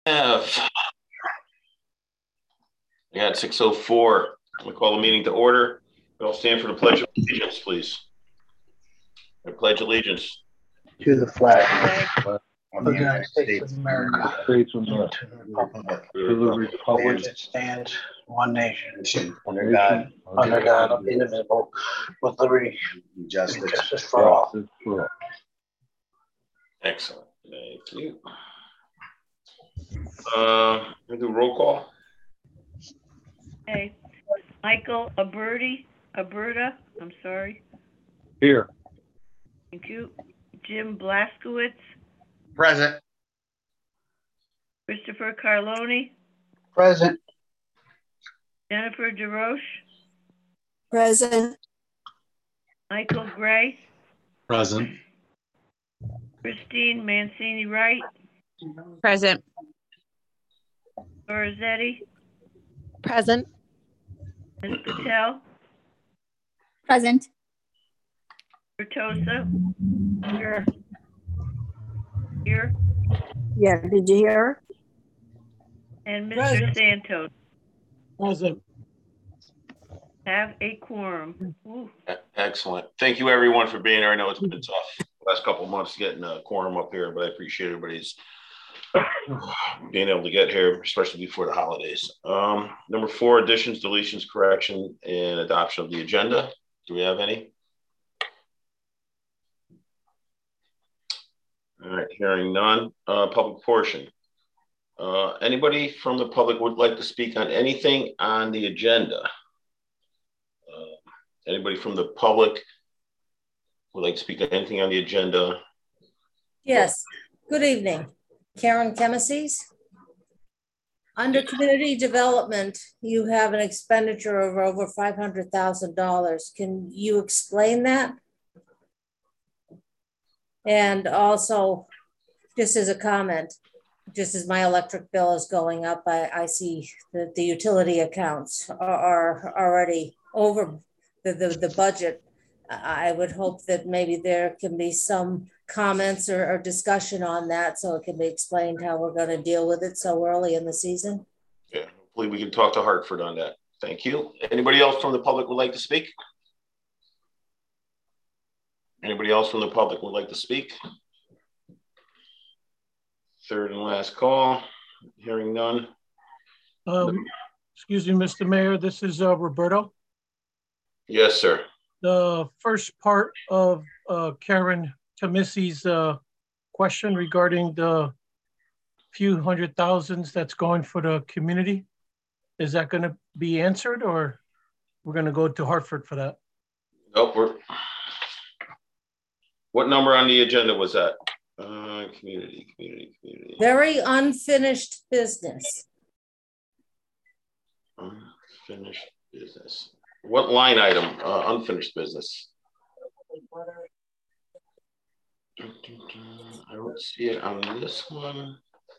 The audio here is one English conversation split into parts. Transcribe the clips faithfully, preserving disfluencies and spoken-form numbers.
Have. Yeah, at six oh four. I'm going to call the meeting to order. We all stand for the Pledge of Allegiance, please. I pledge allegiance to the flag of the United States of America, States of America, to the republic, to the republic which it stands, one nation, under God, under God, indivisible, with liberty and Justice. justice for all. justice for all. Excellent. Thank you. Uh, we'll do roll call. Okay. Michael Aberti, Aberta, I'm sorry. Here. Thank you. Jim Blaskowitz, Present. Christopher Carloni, Present. Jennifer DeRoche, Present. Michael Gray, Present. Christine Mancini Wright, Present. Lorenzetti, Present. Ms. Patel, Present. Bertosa, here, here, Yeah, did you hear? and Mister Present. Santos. Present. Have a quorum. Ooh. Excellent. Thank you, everyone, for being here. I know it's been tough the last couple of months getting a quorum up here, but I appreciate everybody's being able to get here, especially before the holidays. Um, number four, additions, deletions, correction, and adoption of the agenda. Do we have any? All right, hearing none. Uh, public portion. Uh, anybody from the public would like to speak on anything on the agenda? Uh, anybody from the public would like to speak on anything on the agenda? Yes, good evening. Karen Chemises. Under community development, you have an expenditure of over five hundred thousand dollars. Can you explain that? And also, just as a comment, just as my electric bill is going up, I, I see that the utility accounts are, are already over the, the, the budget. I would hope that maybe there can be some comments or, or discussion on that so it can be explained how we're going to deal with it so early in the season. Yeah, hopefully we can talk to Hartford on that. Thank you. Anybody else from the public would like to speak? Anybody else from the public would like to speak? Third and last call. Hearing none. Um, excuse me, Mister Mayor, this is uh, Roberto. Yes, sir. The first part of uh, Karen Tamissi's uh, question regarding the few hundred thousands that's going for the community, is that going to be answered, or we're going to go to Hartford for that? Nope. We're... What number on the agenda was that? Uh, community, community, community. Very unfinished business. Unfinished business. What line item? Uh, unfinished business. I don't see it on this one.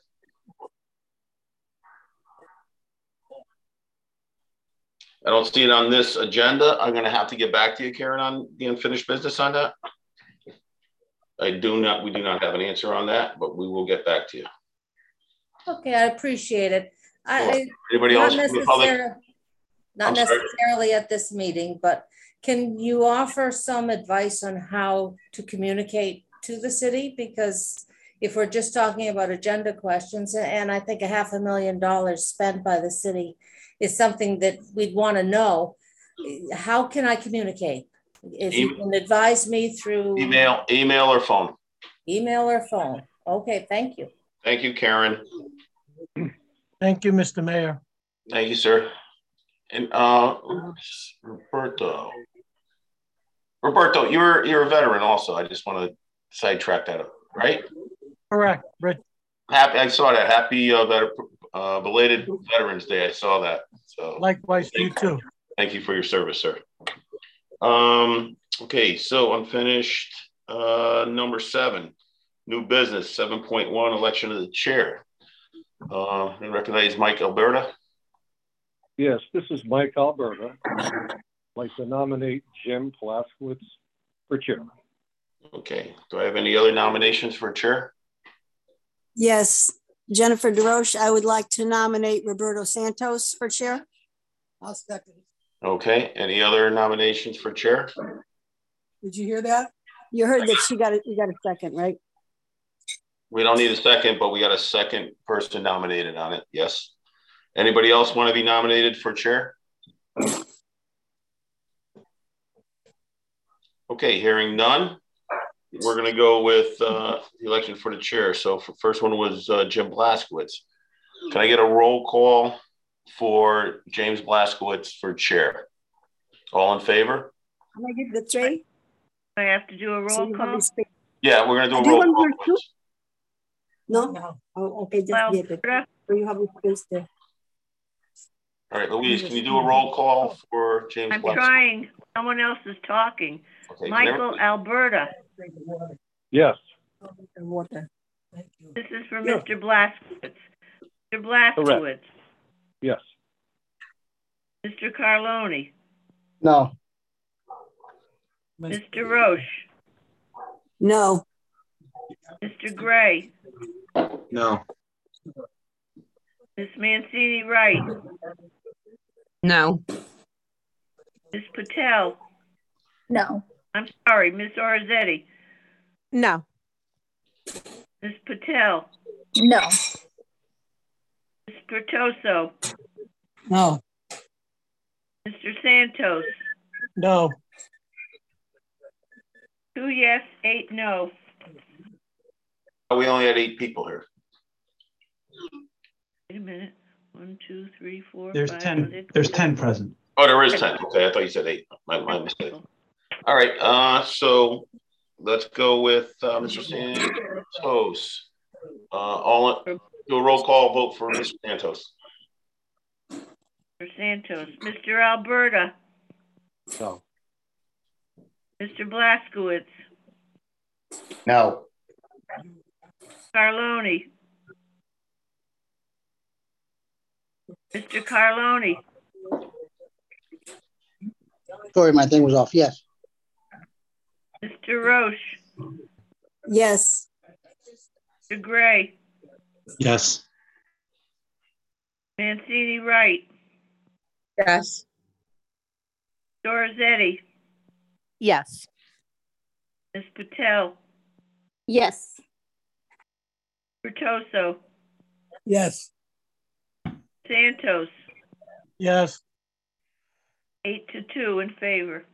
I don't see it on this agenda. I'm going to have to get back to you, Karen, on the unfinished business on that. I do not, we do not have an answer on that, but we will get back to you. Okay, I appreciate it. I, Anybody not else from the public? Not I'm necessarily sorry. at this meeting, but can you offer some advice on how to communicate to the city? Because if we're just talking about agenda questions, and I think a half a million dollars spent by the city is something that we'd want to know, how can I communicate? If you can advise me through email, email or phone. Email or phone. Okay, thank you. Thank you, Karen. Thank you, Mister Mayor. Thank you, sir. And uh, Roberto. Roberto, you're you're a veteran also. I just want to sidetrack that up, right? Correct, Rich. Happy, I saw that. Happy uh, veter, uh, belated Veterans Day. I saw that. So likewise to you too. Thank you for your service, sir. Um, okay, so unfinished. Uh, number seven, new business, seven point one, election of the chair. Uh, I recognize Mike Alberta. Yes, this is Mike Alberta. I'd like to nominate Jim Blaskowitz for chair. Okay, do I have any other nominations for chair? Yes. Jennifer DeRoche, I would like to nominate Roberto Santos for chair. I'll second. Okay, any other nominations for chair? Did you hear that? You heard that she got it, you got a second, right? We don't need a second, but we got a second person nominated on it. Yes. Anybody else want to be nominated for chair? Okay, hearing none, we're going to go with uh, the election for the chair. So for first one was uh, Jim Blaskowitz. Can I get a roll call for James Blaskowitz for chair? All in favor? I'm gonna give the three. I have to do a So roll you call. want me to speak? Yeah, we're going to do I a do roll want call. her too. No? No. Oh, okay, just Well, give it. Alberta, So you have a space there. All right, Louise, can you do a roll call for James I'm Blaskowitz? trying. Someone else is talking. Okay, can Michael everybody- Alberta. Yes. And water. Thank you. This is for Yeah. Mister Blaskowitz. Mister Blaskowitz. Yes. Mister Carloni. No. Mister Roche. No. Mister Gray. No. Miss Mancini Wright. No. Miss Patel. No. I'm sorry, Miss Orzetti. No. Miss Patel. No. Miss Pertoso. No. Mister Santos. No. Two yes, eight no. We only had eight people here. Wait a minute. One, two, three, four, There's five, ten, six, there's seven. ten present. Oh, there is ten. Okay, I thought you said eight. My, my mistake. All right, uh, so let's go with uh, Mister Santos. Uh, all do a roll call vote for Mister Santos. Mister Santos. Mister Alberta. No. Mister Blaskowitz. No. Carloni. Mister Carloni. Sorry, my thing was off. Yes. Mister Roche. Yes. Mister Gray. Yes. Mancini Wright. Yes. Dorzetti. Yes. Miss Patel. Yes. Pertoso. Yes. Santos. Yes. Eight to two in favor.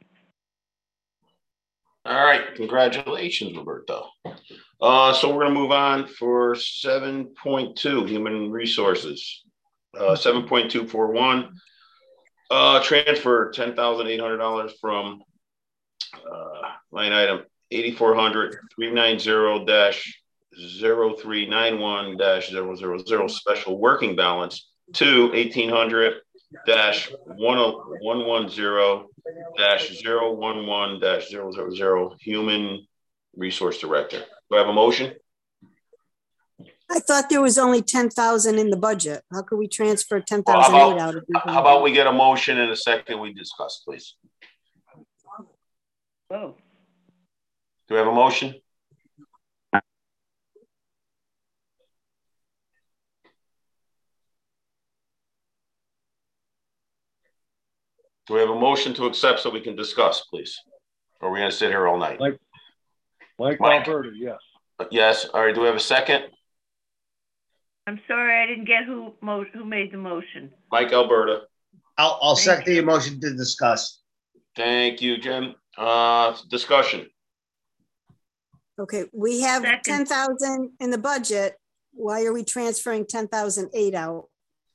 All right, congratulations, Roberto. Uh, so we're going to move on for seven point two, human resources. Uh, seven point two four one, uh, transfer ten thousand eight hundred dollars from uh, line item eighty-four hundred, three ninety dash zero three nine one dash zero zero zero special working balance to eighteen hundred dash one one zero dash zero one one dash zero zero zero human resource director. Do I have a motion? I thought there was only ten thousand in the budget. How could we transfer ten Well, how thousand eight about, out of it? how about we get a motion in a second we discuss, please? Whoa. Do we have a motion? Do we have a motion to accept so we can discuss, please? Or are we going to sit here all night? Mike, Mike, Mike. Alberta, yes. Yes. All right. Do we have a second? I'm sorry, I didn't get who mo who made the motion. Mike Alberta. I'll, I'll Thank second the motion to discuss. Thank you, Jim. Uh, discussion. Okay, we have Second. ten thousand in the budget. Why are we transferring ten thousand eight out?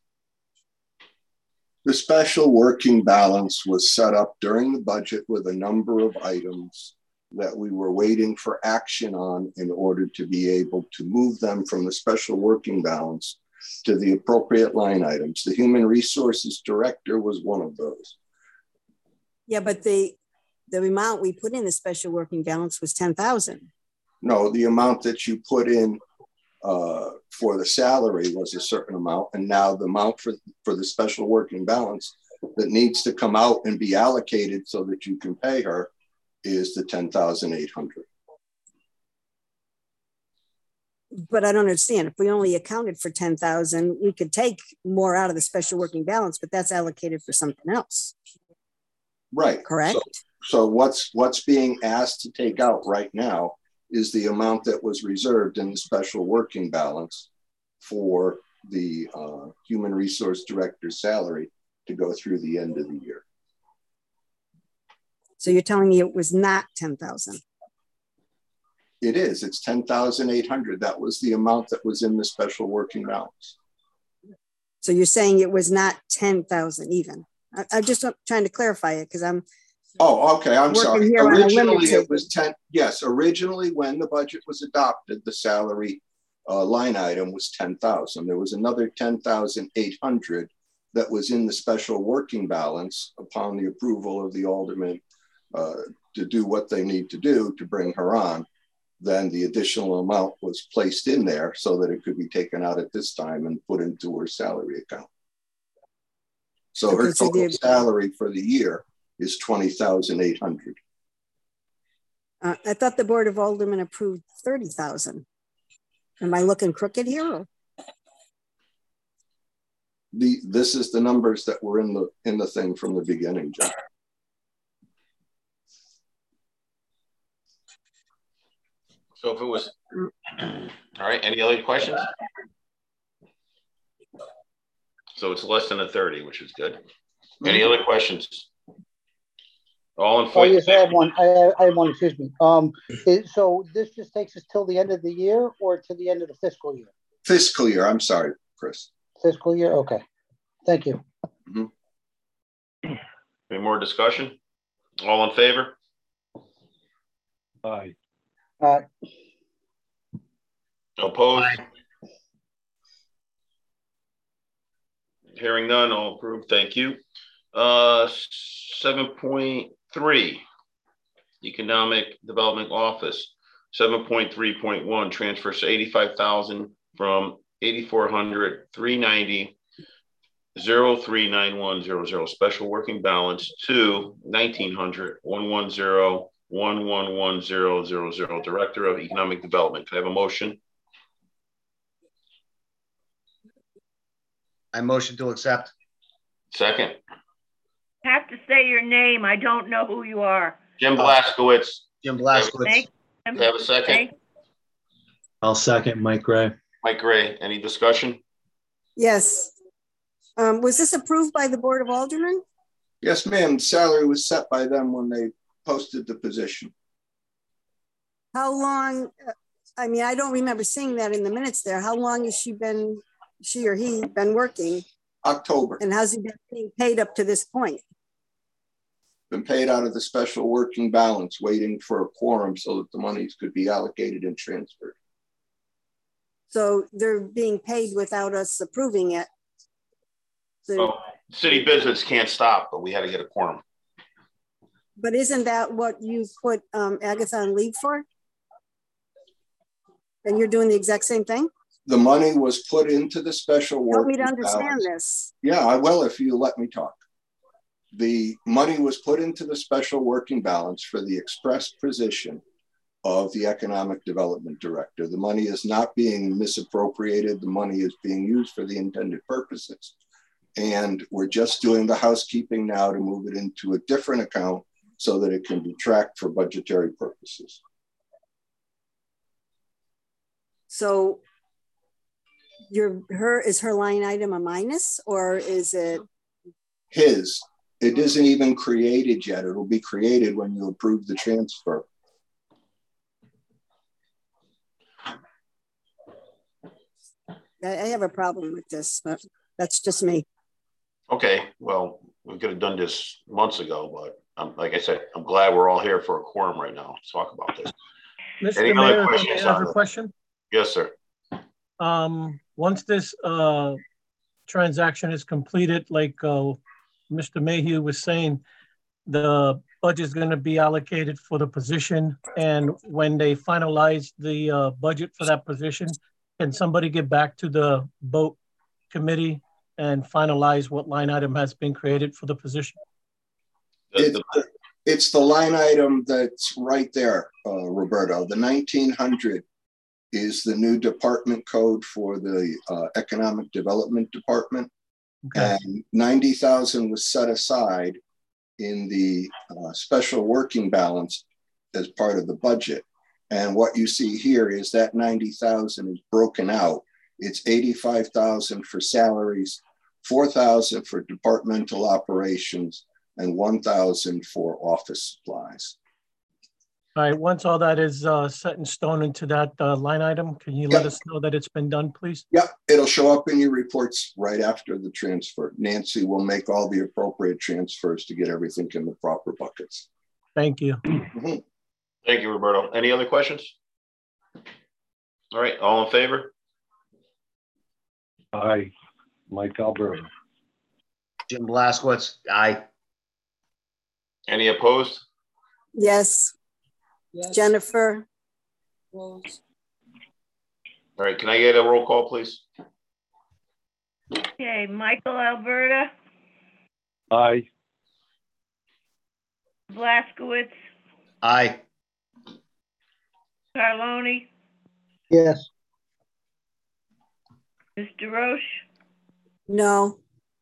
The special working balance was set up during the budget with a number of items that we were waiting for action on in order to be able to move them from the special working balance to the appropriate line items. The Human Resources Director was one of those. Yeah, but the the amount we put in the special working balance was ten thousand. No, the amount that you put in uh, for the salary was a certain amount, and now the amount for, for the special working balance that needs to come out and be allocated so that you can pay her is the ten thousand eight hundred. but I don't understand. If we only accounted for ten thousand, we could take more out of the special working balance, but that's allocated for something else. Right. Correct. So, so what's what's being asked to take out right now is the amount that was reserved in the special working balance for the uh, human resource director's salary to go through the end of the year. So you're telling me it was not ten thousand? It is. It's ten thousand eight hundred. That was the amount that was in the special working balance. So you're saying it was not ten thousand even? I, I'm just trying to clarify it because I'm. Oh, okay. I'm sorry. Originally, it was ten. Yes, originally when the budget was adopted, the salary uh, line item was ten thousand. There was another ten thousand eight hundred that was in the special working balance upon the approval of the alderman uh, to do what they need to do to bring her on. Then the additional amount was placed in there so that it could be taken out at this time and put into her salary account. So her total salary for the year is twenty thousand eight hundred. Uh, I thought the Board of Aldermen approved thirty thousand. Am I looking crooked here? Or? The this is the numbers that were in the in the thing from the beginning, John. So if it was, all right, any other questions? So it's less than a thirty, which is good. Any other questions? All in favor? Oh, yes, I have one. I, I have one, excuse me. Um, it, so this just takes us till the end of the year or to the end of the fiscal year? Fiscal year, I'm sorry, Chris. Fiscal year, okay. Thank you. Mm-hmm. Any more discussion? All in favor? Aye. Uh, Opposed? Aye. Hearing none, all approved. Thank you. Uh, seven point three, Economic Development Office. seven point three point one, transfers eighty-five thousand from eighty-four hundred, three ninety, zero three nine one zero zero special working balance to nineteen hundred, one one zero, one one one zero zero zero Director of Economic Development. Can I have a motion? I motion to accept. Second. Have to say your name. I don't know who you are. Jim Blaskowitz. Jim Blaskowitz. Thank you. Have a second? Thank I'll second Mike Gray. Mike Gray, any discussion? Yes. Um, was this approved by the Board of Aldermen? Yes, ma'am. Salary was set by them when they posted the position. How long, uh, I mean, I don't remember seeing that in the minutes there. How long has she been, she or he been working? October. And how's he been being paid up to this point? Been paid out of the special working balance, waiting for a quorum so that the monies could be allocated and transferred. So they're being paid without us approving it. So, well, city business can't stop, but we had to get a quorum. But isn't that what you put um, Agatha on leave for? And you're doing the exact same thing? The money was put into the special working balance. Help me to understand this. Yeah, I will if you let me talk. The money was put into the special working balance for the express position of the Economic Development Director. The money is not being misappropriated. The money is being used for the intended purposes. And we're just doing the housekeeping now to move it into a different account so that it can be tracked for budgetary purposes. So your her is her line item a minus, or is it his? It isn't even created yet. It'll be created when you approve the transfer. I have a problem with this, but that's just me. Okay, well, we could have done this months ago, but um, like I said, I'm glad we're all here for a quorum right now to talk about this. Mister Any Mayor, other can I questions have on a this? question? Yes, sir. Um, once this uh, transaction is completed, like uh, Mister Mayhew was saying, the budget is going to be allocated for the position. And when they finalize the uh, budget for that position, can somebody get back to the boat committee and finalize what line item has been created for the position? It, it's the line item that's right there, uh, Roberto, the nineteen hundred is the new department code for the uh, Economic Development Department. Okay. And ninety thousand was set aside in the uh, special working balance as part of the budget. And what you see here is that ninety thousand is broken out. It's eighty-five thousand for salaries, four thousand for departmental operations, and one thousand for office supplies. All right, once all that is uh, set in stone into that uh, line item, can you Yep. let us know that it's been done, please? Yep, it'll show up in your reports right after the transfer. Nancy will make all the appropriate transfers to get everything in the proper buckets. Thank you. Mm-hmm. Thank you, Roberto. Any other questions? All right, all in favor? Aye. Mike Alberta. Jim Blaskowitz, aye. Any opposed? Yes. Yes. Jennifer, Close. All right, can I get a roll call, please? Okay, Michael Alberta, Aye. Blaskowitz, Aye. Carloni, Yes. Mister Roche, no.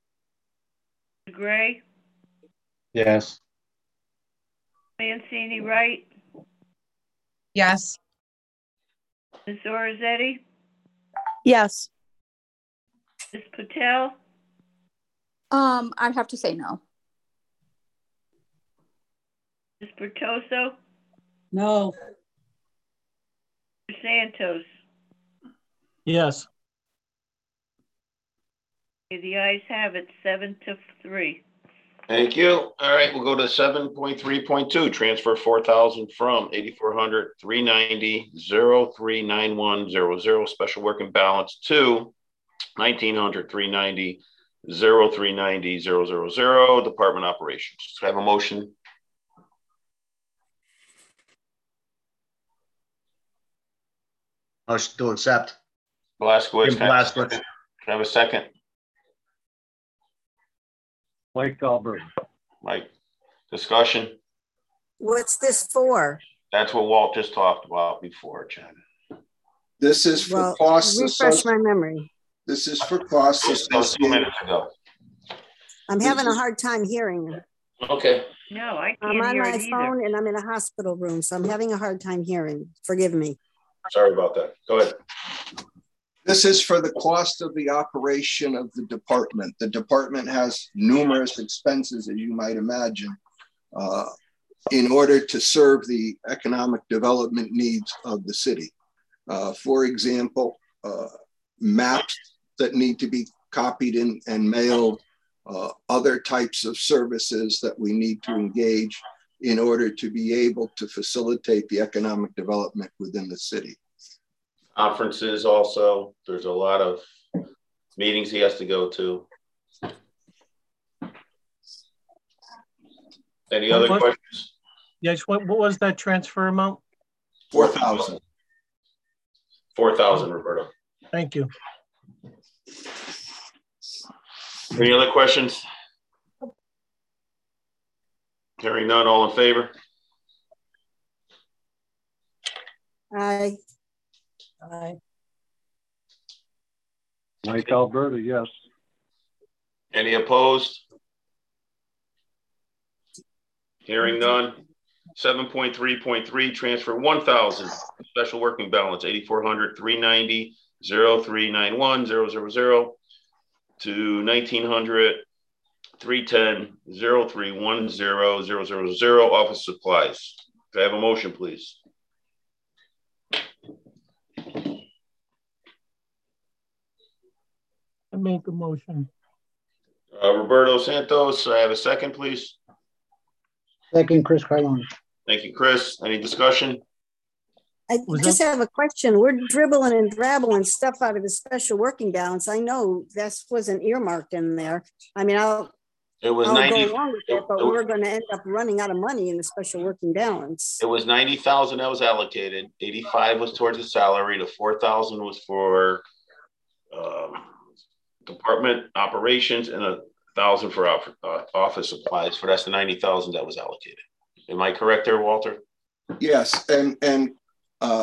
Gray, Yes. Mancini, Wright, Yes. Miz Orizetti, Yes. Miz Patel, Um, I'd have to say no. Miz Bertoso, No. Mister Santos. Yes. Okay, the ayes have it, seven to three. Thank you. All right, we'll go to seven point three point two, transfer four thousand from eighty-four hundred, three ninety, zero three nine one zero zero, special working balance to nineteen hundred, three ninety, zero three ninety, zero zero zero, department operations. Do I have a motion? Motion to accept. Blaskowitz, Jim can I have a Blaskowitz. second? Can I have a second? Mike Alberta. Mike, discussion? What's this for? That's what Walt just talked about before, Jen. This is for Well, costs. refresh my associ- memory. This is for costs That was two associated. minutes ago. I'm having a hard time hearing. Okay. No, I I'm can't on hear my it either. phone and I'm in a hospital room, so I'm having a hard time hearing. Forgive me. Sorry about that. Go ahead. This is for the cost of the operation of the department. The department has numerous expenses, as you might imagine, uh, in order to serve the economic development needs of the city. Uh, for example, uh, maps that need to be copied in and mailed, uh, other types of services that we need to engage in order to be able to facilitate the economic development within the city. Conferences also, there's a lot of meetings he has to go to. Any other What- questions? Yes, what, what was that transfer amount? four thousand. four thousand, Roberto. Thank you. Any other questions? Hearing none, all in favor? Aye. Aye. Mike Alberta, yes. Any opposed? Hearing none. seven point three point three, transfer one thousand, special working balance, eighty-four hundred, three ninety, zero three nine one zero zero zero to nineteen hundred, three ten, zero three one zero zero zero zero, office supplies. Can I have a motion, please? I make a motion. Uh, Roberto Santos, I have a second, please. Second, Chris Carlone. Thank you, Chris. Any discussion? I Was just that- have a question. We're dribbling and drabbling stuff out of the special working balance. I know this wasn't earmarked in there. I mean, I'll, It was I'll ninety. go along with it, but it was- we're gonna end up running out of money in the special working balance. It was ninety thousand that was allocated. eighty-five was towards the salary. The four thousand was for um, department operations and a thousand for op- uh, office supplies. For that's the ninety thousand that was allocated. Am I correct there, Walter? Yes, and and uh,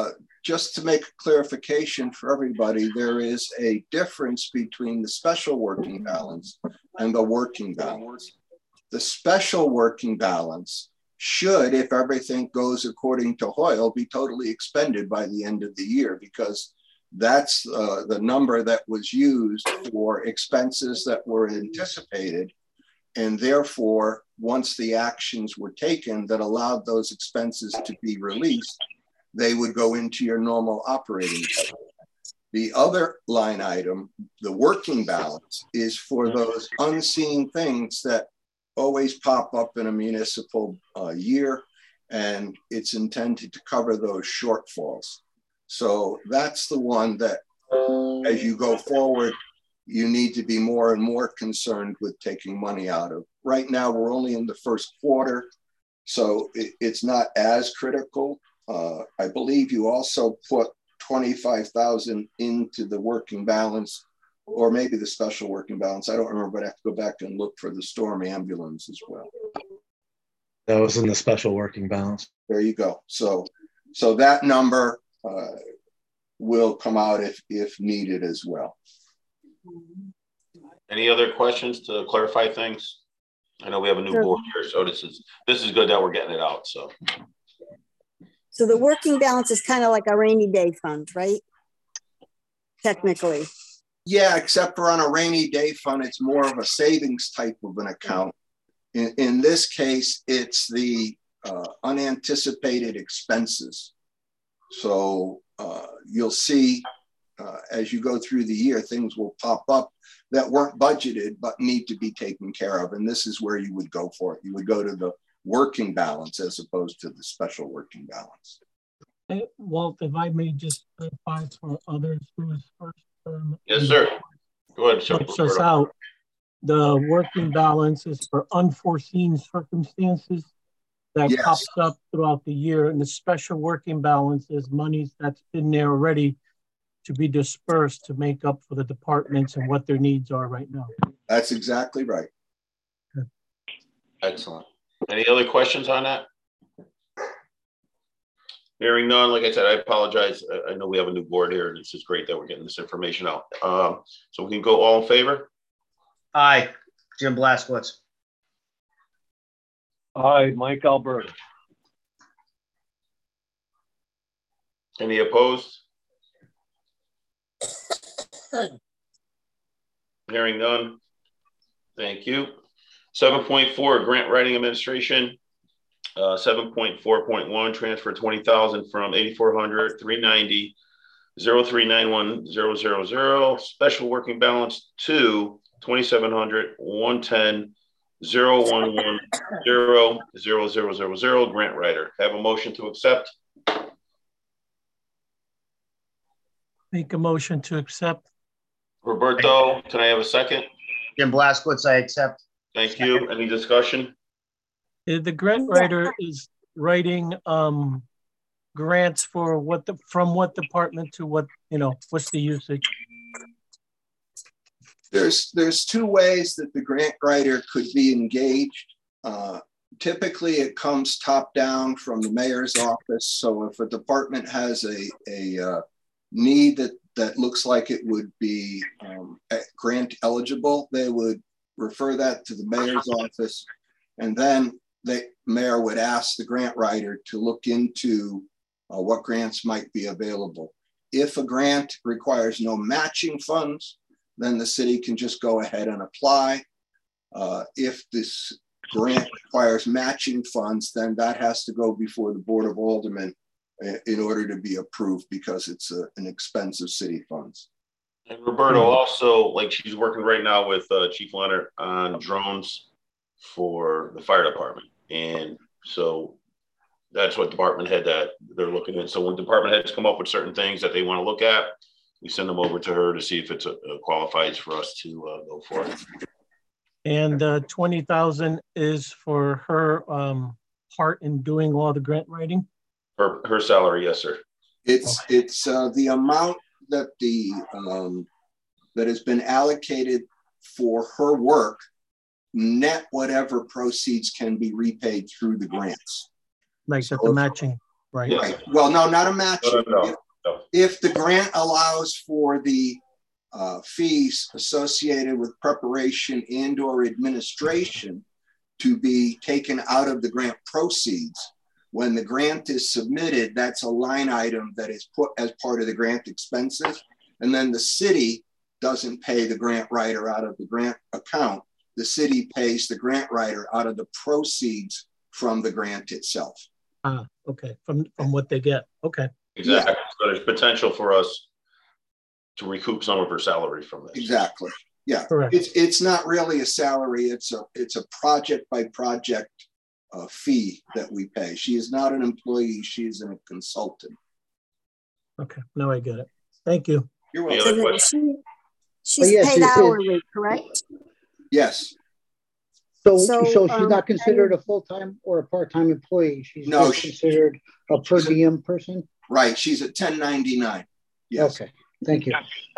just to make a clarification for everybody, there is a difference between the special working balance and the working balance. The special working balance should, if everything goes according to Hoyle, be totally expended by the end of the year, because that's uh, the number that was used for expenses that were anticipated. And therefore, once the actions were taken that allowed those expenses to be released, they would go into your normal operating budget. The other line item, the working balance, is for those unseen things that always pop up in a municipal uh, year, and it's intended to cover those shortfalls. So that's the one that, as you go forward, you need to be more and more concerned with taking money out of. Right now, we're only in the first quarter, so it, it's not as critical. Uh, I believe you also put twenty-five thousand into the working balance, or maybe the special working balance. I don't remember, but I have to go back and look for the storm ambulance as well. That was in the special working balance. There you go. So, so that number uh, will come out if if needed as well. Any other questions to clarify things? I know we have a new Sure. board here, so this is this is good that we're getting it out. So, So the working balance is kind of like a rainy day fund, right? Technically. Yeah, except for on a rainy day fund, it's more of a savings type of an account. In, in this case, it's the uh, unanticipated expenses. So uh, you'll see uh, as you go through the year, things will pop up that weren't budgeted but need to be taken care of. And this is where you would go for it. You would go to the working balance as opposed to the special working balance. Hey, Walt, if I may just clarify for others who's first term. yes, sir. Go ahead, sir. Helps us out. The working balance is for unforeseen circumstances that Yes. pops up throughout the year, and the special working balance is monies that's been there already to be dispersed to make up for the departments and what their needs are right now. That's exactly right. Excellent. Any other questions on that? Hearing none, like I said, I apologize. I, I know we have a new board here, and it's just great that we're getting this information out. Um, so we can go all in favor? Aye. Jim Blaskowitz. Aye. Mike Alberta. Any opposed? Hearing none. Thank you. seven point four, grant writing administration. Uh, seven point four point one, transfer twenty thousand from eighty-four hundred, three ninety, zero three nine one zero zero zero. Special working balance to twenty-seven hundred, one ten, zero one one zero zero zero zero zero. Grant writer. Have a motion to accept. Make a motion to accept. Roberto, can I have a second? Jim Blaskowitz, I accept. Thank you. Any discussion? Uh, The grant writer is writing um, grants for what the, from what department to what, you know, what's the usage? There's, there's two ways that the grant writer could be engaged. Uh, typically, it comes top down from the mayor's office. So if a department has a, a uh, need that, that looks like it would be um, grant eligible, they would refer that to the mayor's office. And then the mayor would ask the grant writer to look into uh, what grants might be available. If a grant requires no matching funds, then the city can just go ahead and apply. Uh, if this grant requires matching funds, then that has to go before the Board of Aldermen in order to be approved because it's a, an expense of city funds. And Roberto also, like she's working right now with uh, Chief Leonard on drones for the fire department. And so that's what department head that they're looking at. So when department heads come up with certain things that they want to look at, we send them over to her to see if it's a, a qualifies for us to uh, go for it. And uh, twenty thousand is for her um, part in doing all the grant writing? Her, her salary, yes, sir. It's, okay. it's uh, the amount that the um, that has been allocated for her work, net whatever proceeds can be repaid through the grants. Like so that the matching, right? Right. Well, no, not a matching. No, no, no. If, if the grant allows for the uh, fees associated with preparation and or administration to be taken out of the grant proceeds, when the grant is submitted, that's a line item that is put as part of the grant expenses. And then the city doesn't pay the grant writer out of the grant account. The city pays the grant writer out of the proceeds from the grant itself. Ah, okay, from, from what they get, okay. Exactly, yeah. So there's potential for us to recoup some of her salary from this. Exactly, yeah. Correct. It's, it's not really a salary, it's a, it's a project by project uh, fee that we pay. She is not an employee, she is a consultant. Okay, now I get it. Thank you. You're welcome. So she, she's Oh, yes, paid it is. hourly, correct? Yes. So, So, so, she's um, not considered a full-time or a part-time employee. She's No, just she- considered a per diem person. Right, she's at ten ninety-nine. Yes. Okay, thank you.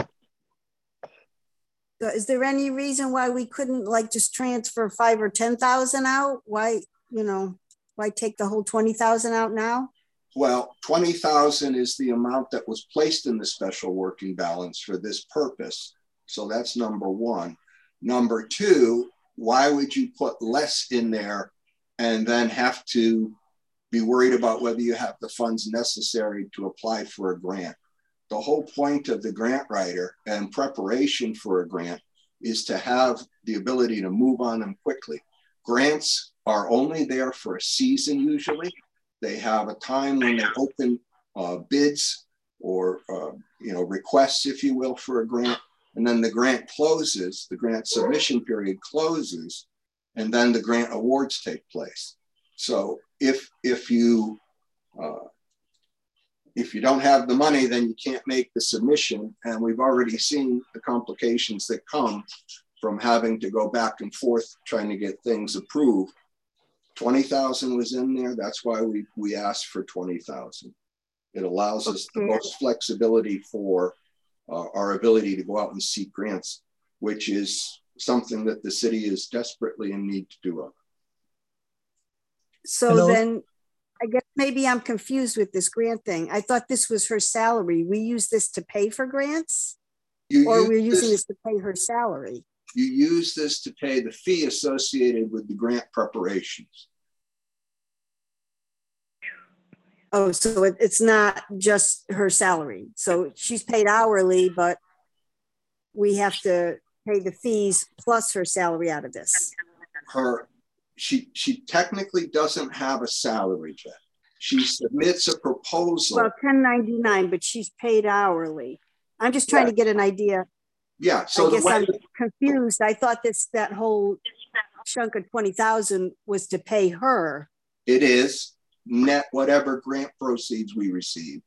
So is there any reason why we couldn't like just transfer five or ten thousand out? Why, you know, why take the whole twenty thousand out now? Well, twenty thousand is the amount that was placed in the special working balance for this purpose. So that's number one. Number two, why would you put less in there and then have to be worried about whether you have the funds necessary to apply for a grant? The whole point of the grant writer and preparation for a grant is to have the ability to move on them quickly. Grants are only there for a season usually. They have a time when they open uh, bids or uh, you know, requests, if you will, for a grant. And then the grant closes, the grant submission period closes, and then the grant awards take place. So if, if you uh, if you don't have the money, then you can't make the submission. And we've already seen the complications that come from having to go back and forth trying to get things approved. twenty thousand was in there. That's why we, we asked for twenty thousand. It allows us the most flexibility for uh, our ability to go out and seek grants, which is something that the city is desperately in need to do. Of. So Hello? then I guess maybe I'm confused with this grant thing. I thought this was her salary. We use this to pay for grants? You or use we're using this- this to pay her salary? You use this to pay the fee associated with the grant preparations. Oh, so it, it's not just her salary. So she's paid hourly, but we have to pay the fees plus her salary out of this. Her, she, she technically doesn't have a salary yet. She submits a proposal. Well, ten ninety-nine, but she's paid hourly. I'm just trying Yeah. to get an idea. Yeah, so I the guess way- I'm confused. I thought this, that whole chunk of twenty thousand was to pay her. it is net whatever grant proceeds we receive.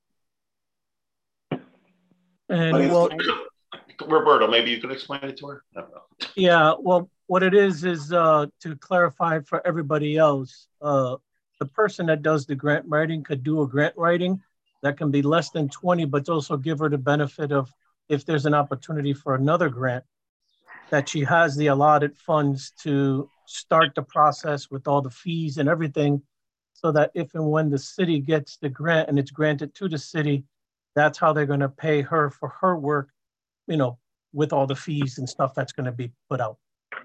And But well, Roberto, maybe you could explain it to her? No, no. yeah, well, what it is, is uh, to clarify for everybody else, uh, the person that does the grant writing could do a grant writing that can be less than twenty, but also give her the benefit of, if there's an opportunity for another grant, that she has the allotted funds to start the process with all the fees and everything, so that if and when the city gets the grant and it's granted to the city, that's how they're going to pay her for her work, you know, with all the fees and stuff that's going to be put out.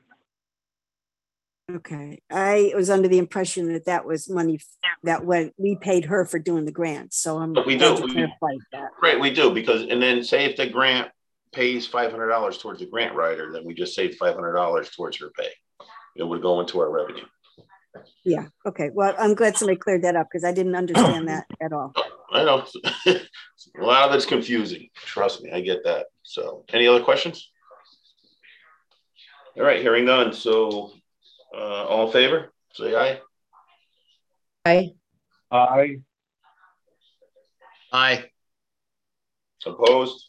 Okay. I was under the impression that that was money that when we paid her for doing the grant. So I'm But we glad do. you We- clarified that. Right, we do, because, and then say if the grant pays five hundred dollars towards the grant writer, then we just saved five hundred dollars towards her pay. It would go into our revenue. Yeah. Okay. Well, I'm glad somebody cleared that up because I didn't understand that at all. I know, a lot of it's confusing. Trust me, I get that. So, any other questions? All right, hearing none. So, uh, all in favor, say aye. Aye. Aye. Aye. Opposed?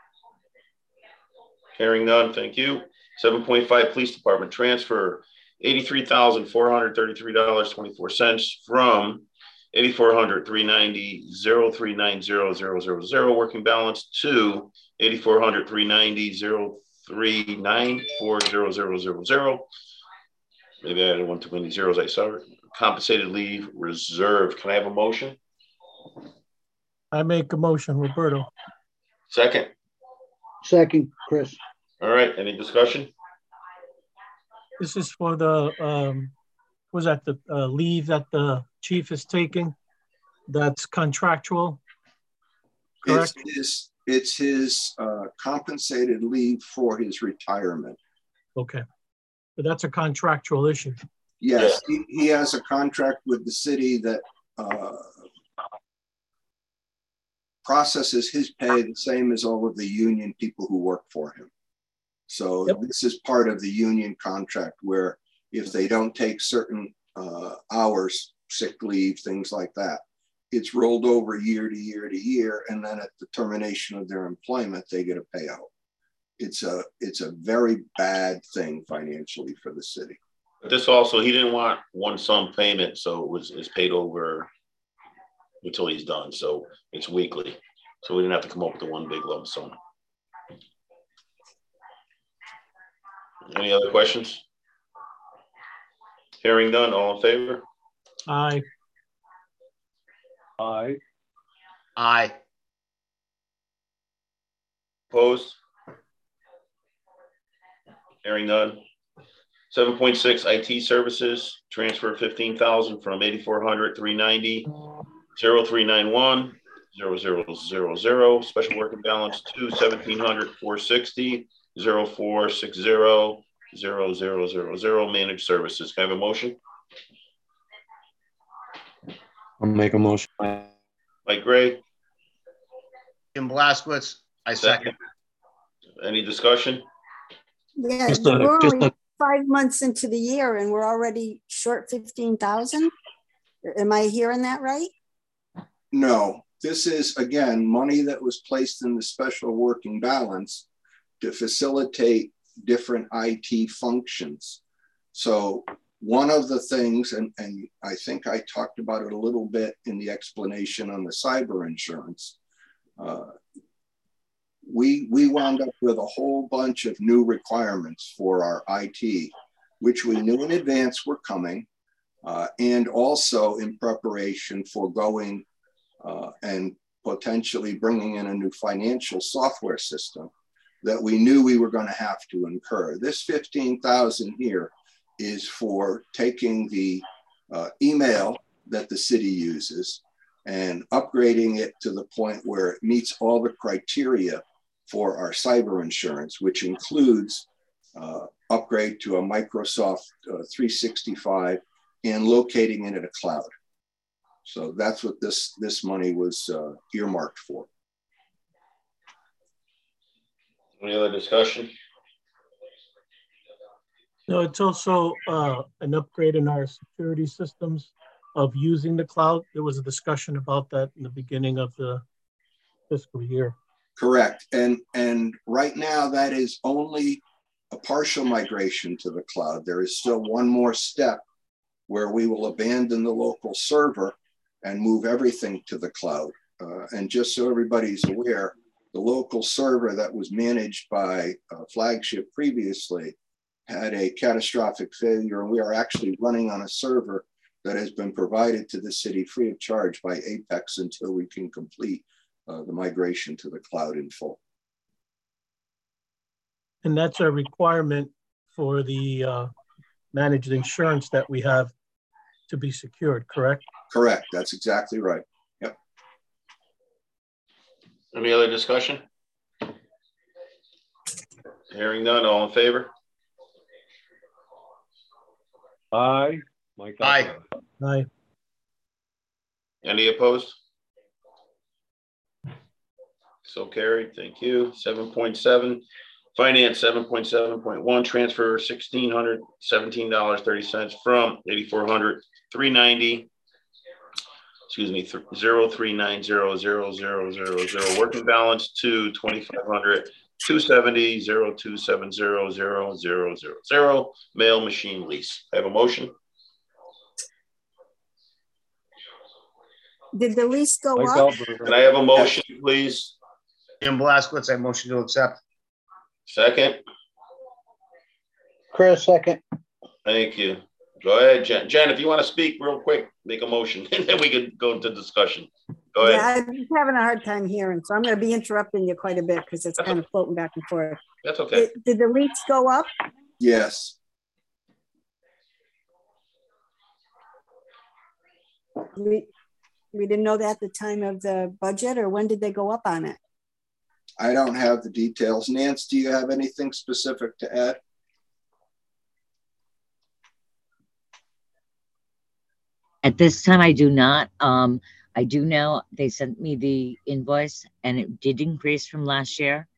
Hearing none, thank you. seven point five Police Department transfer eighty-three thousand four hundred thirty-three dollars and twenty-four cents from eighty-four hundred three ninety zero three nine zero zero zero zero working balance to eighty-four hundred three ninety zero three nine four zero zero zero zero. Maybe I added one too many zeros. I saw it. Compensated leave reserve. Can I have a motion? I make a motion, Roberto. Second. Second, Chris. All right, any discussion? This is for the, um, was that the uh, leave that the chief is taking? That's contractual, correct? It's his, it's his uh, compensated leave for his retirement. Okay, but that's a contractual issue. Yes, he, he has a contract with the city that uh, processes his pay the same as all of the union people who work for him. So yep. This is part of the union contract where if they don't take certain uh, hours, sick leave, things like that, it's rolled over year to year to year. And then at the termination of their employment, they get a payout. It's a, it's a very bad thing financially for the city. But this also, he didn't want one sum payment. So it was it's paid over until he's done. So it's weekly. So we didn't have to come up with the one big lump sum. Any other questions? Hearing none, all in favor? Aye. Aye. Aye. Opposed? Hearing none. seven point six I T services, transfer fifteen thousand from eighty-four hundred, three ninety, zero three nine one, zero zero zero zero, special working balance to seventeen hundred, four sixty, zero four six zero, zero zero zero zero, managed services. Can I have a motion? I'll make a motion. Mike Gray. Jim Blaskowitz, I second. Any discussion? Yeah, Just a- we're just only a- five months into the year and we're already short fifteen thousand. Am I hearing that right? No, this is, again, money that was placed in the special working balance to facilitate different I T functions. So one of the things, and, and I think I talked about it a little bit in the explanation on the cyber insurance, uh, we, we wound up with a whole bunch of new requirements for our I T, which we knew in advance were coming, uh, and also in preparation for going uh, and potentially bringing in a new financial software system that we knew we were going to have to incur. This fifteen thousand here is for taking the uh, email that the city uses and upgrading it to the point where it meets all the criteria for our cyber insurance, which includes uh, upgrade to a Microsoft uh, three sixty-five and locating it in a cloud. So that's what this, this money was uh, earmarked for. Any other discussion? No, it's also uh, an upgrade in our security systems of using the cloud. There was a discussion about that in the beginning of the fiscal year. Correct. And, and right now that is only a partial migration to the cloud. There is still one more step where we will abandon the local server and move everything to the cloud. Uh, and just so everybody's aware, the local server that was managed by uh, Flagship previously had a catastrophic failure, and we are actually running on a server that has been provided to the city free of charge by Apex until we can complete uh, the migration to the cloud in full. And that's a requirement for the uh, managed insurance that we have to be secured, correct? Correct. That's exactly right. Yep. Any other discussion? Hearing none, all in favor? Aye. Mike. Aye. Aye. Any opposed? So carried. Thank you. seven point seven, finance seven point seven point one, transfer one thousand six hundred seventeen dollars and thirty cents from eighty-four hundred, three ninety, excuse me, zero three nine zero zero zero zero zero working balance to twenty-five hundred, two seventy, zero two seven zero zero zero zero zero mail machine lease. I have a motion. Did the lease go Mike up? Alberta. Can I have a motion, please? Jim Blaskowitz, I motion to accept. Second. Chris, second. Thank you. Go ahead, Jen. Jen, if you want to speak real quick, make a motion, and then we can go into discussion. Go ahead. Yeah, I'm having a hard time hearing, so I'm going to be interrupting you quite a bit because it's That's kind okay. of floating back and forth. That's okay. Did, did the leaks go up? Yes. We, we didn't know that at the time of the budget, or when did they go up on it? I don't have the details. Nance, do you have anything specific to add? At this time, I do not. Um, I do know they sent me the invoice and it did increase from last year.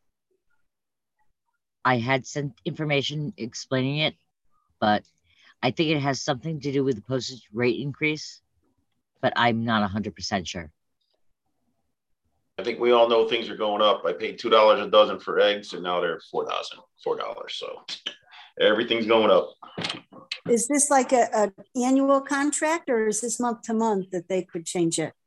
I had sent information explaining it, but I think it has something to do with the postage rate increase, but I'm not one hundred percent sure. I think we all know things are going up. I paid two dollars a dozen for eggs, and now they're four thousand, four dollars. So everything's going up. Is this like a, a annual contract, or is this month to month that they could change it?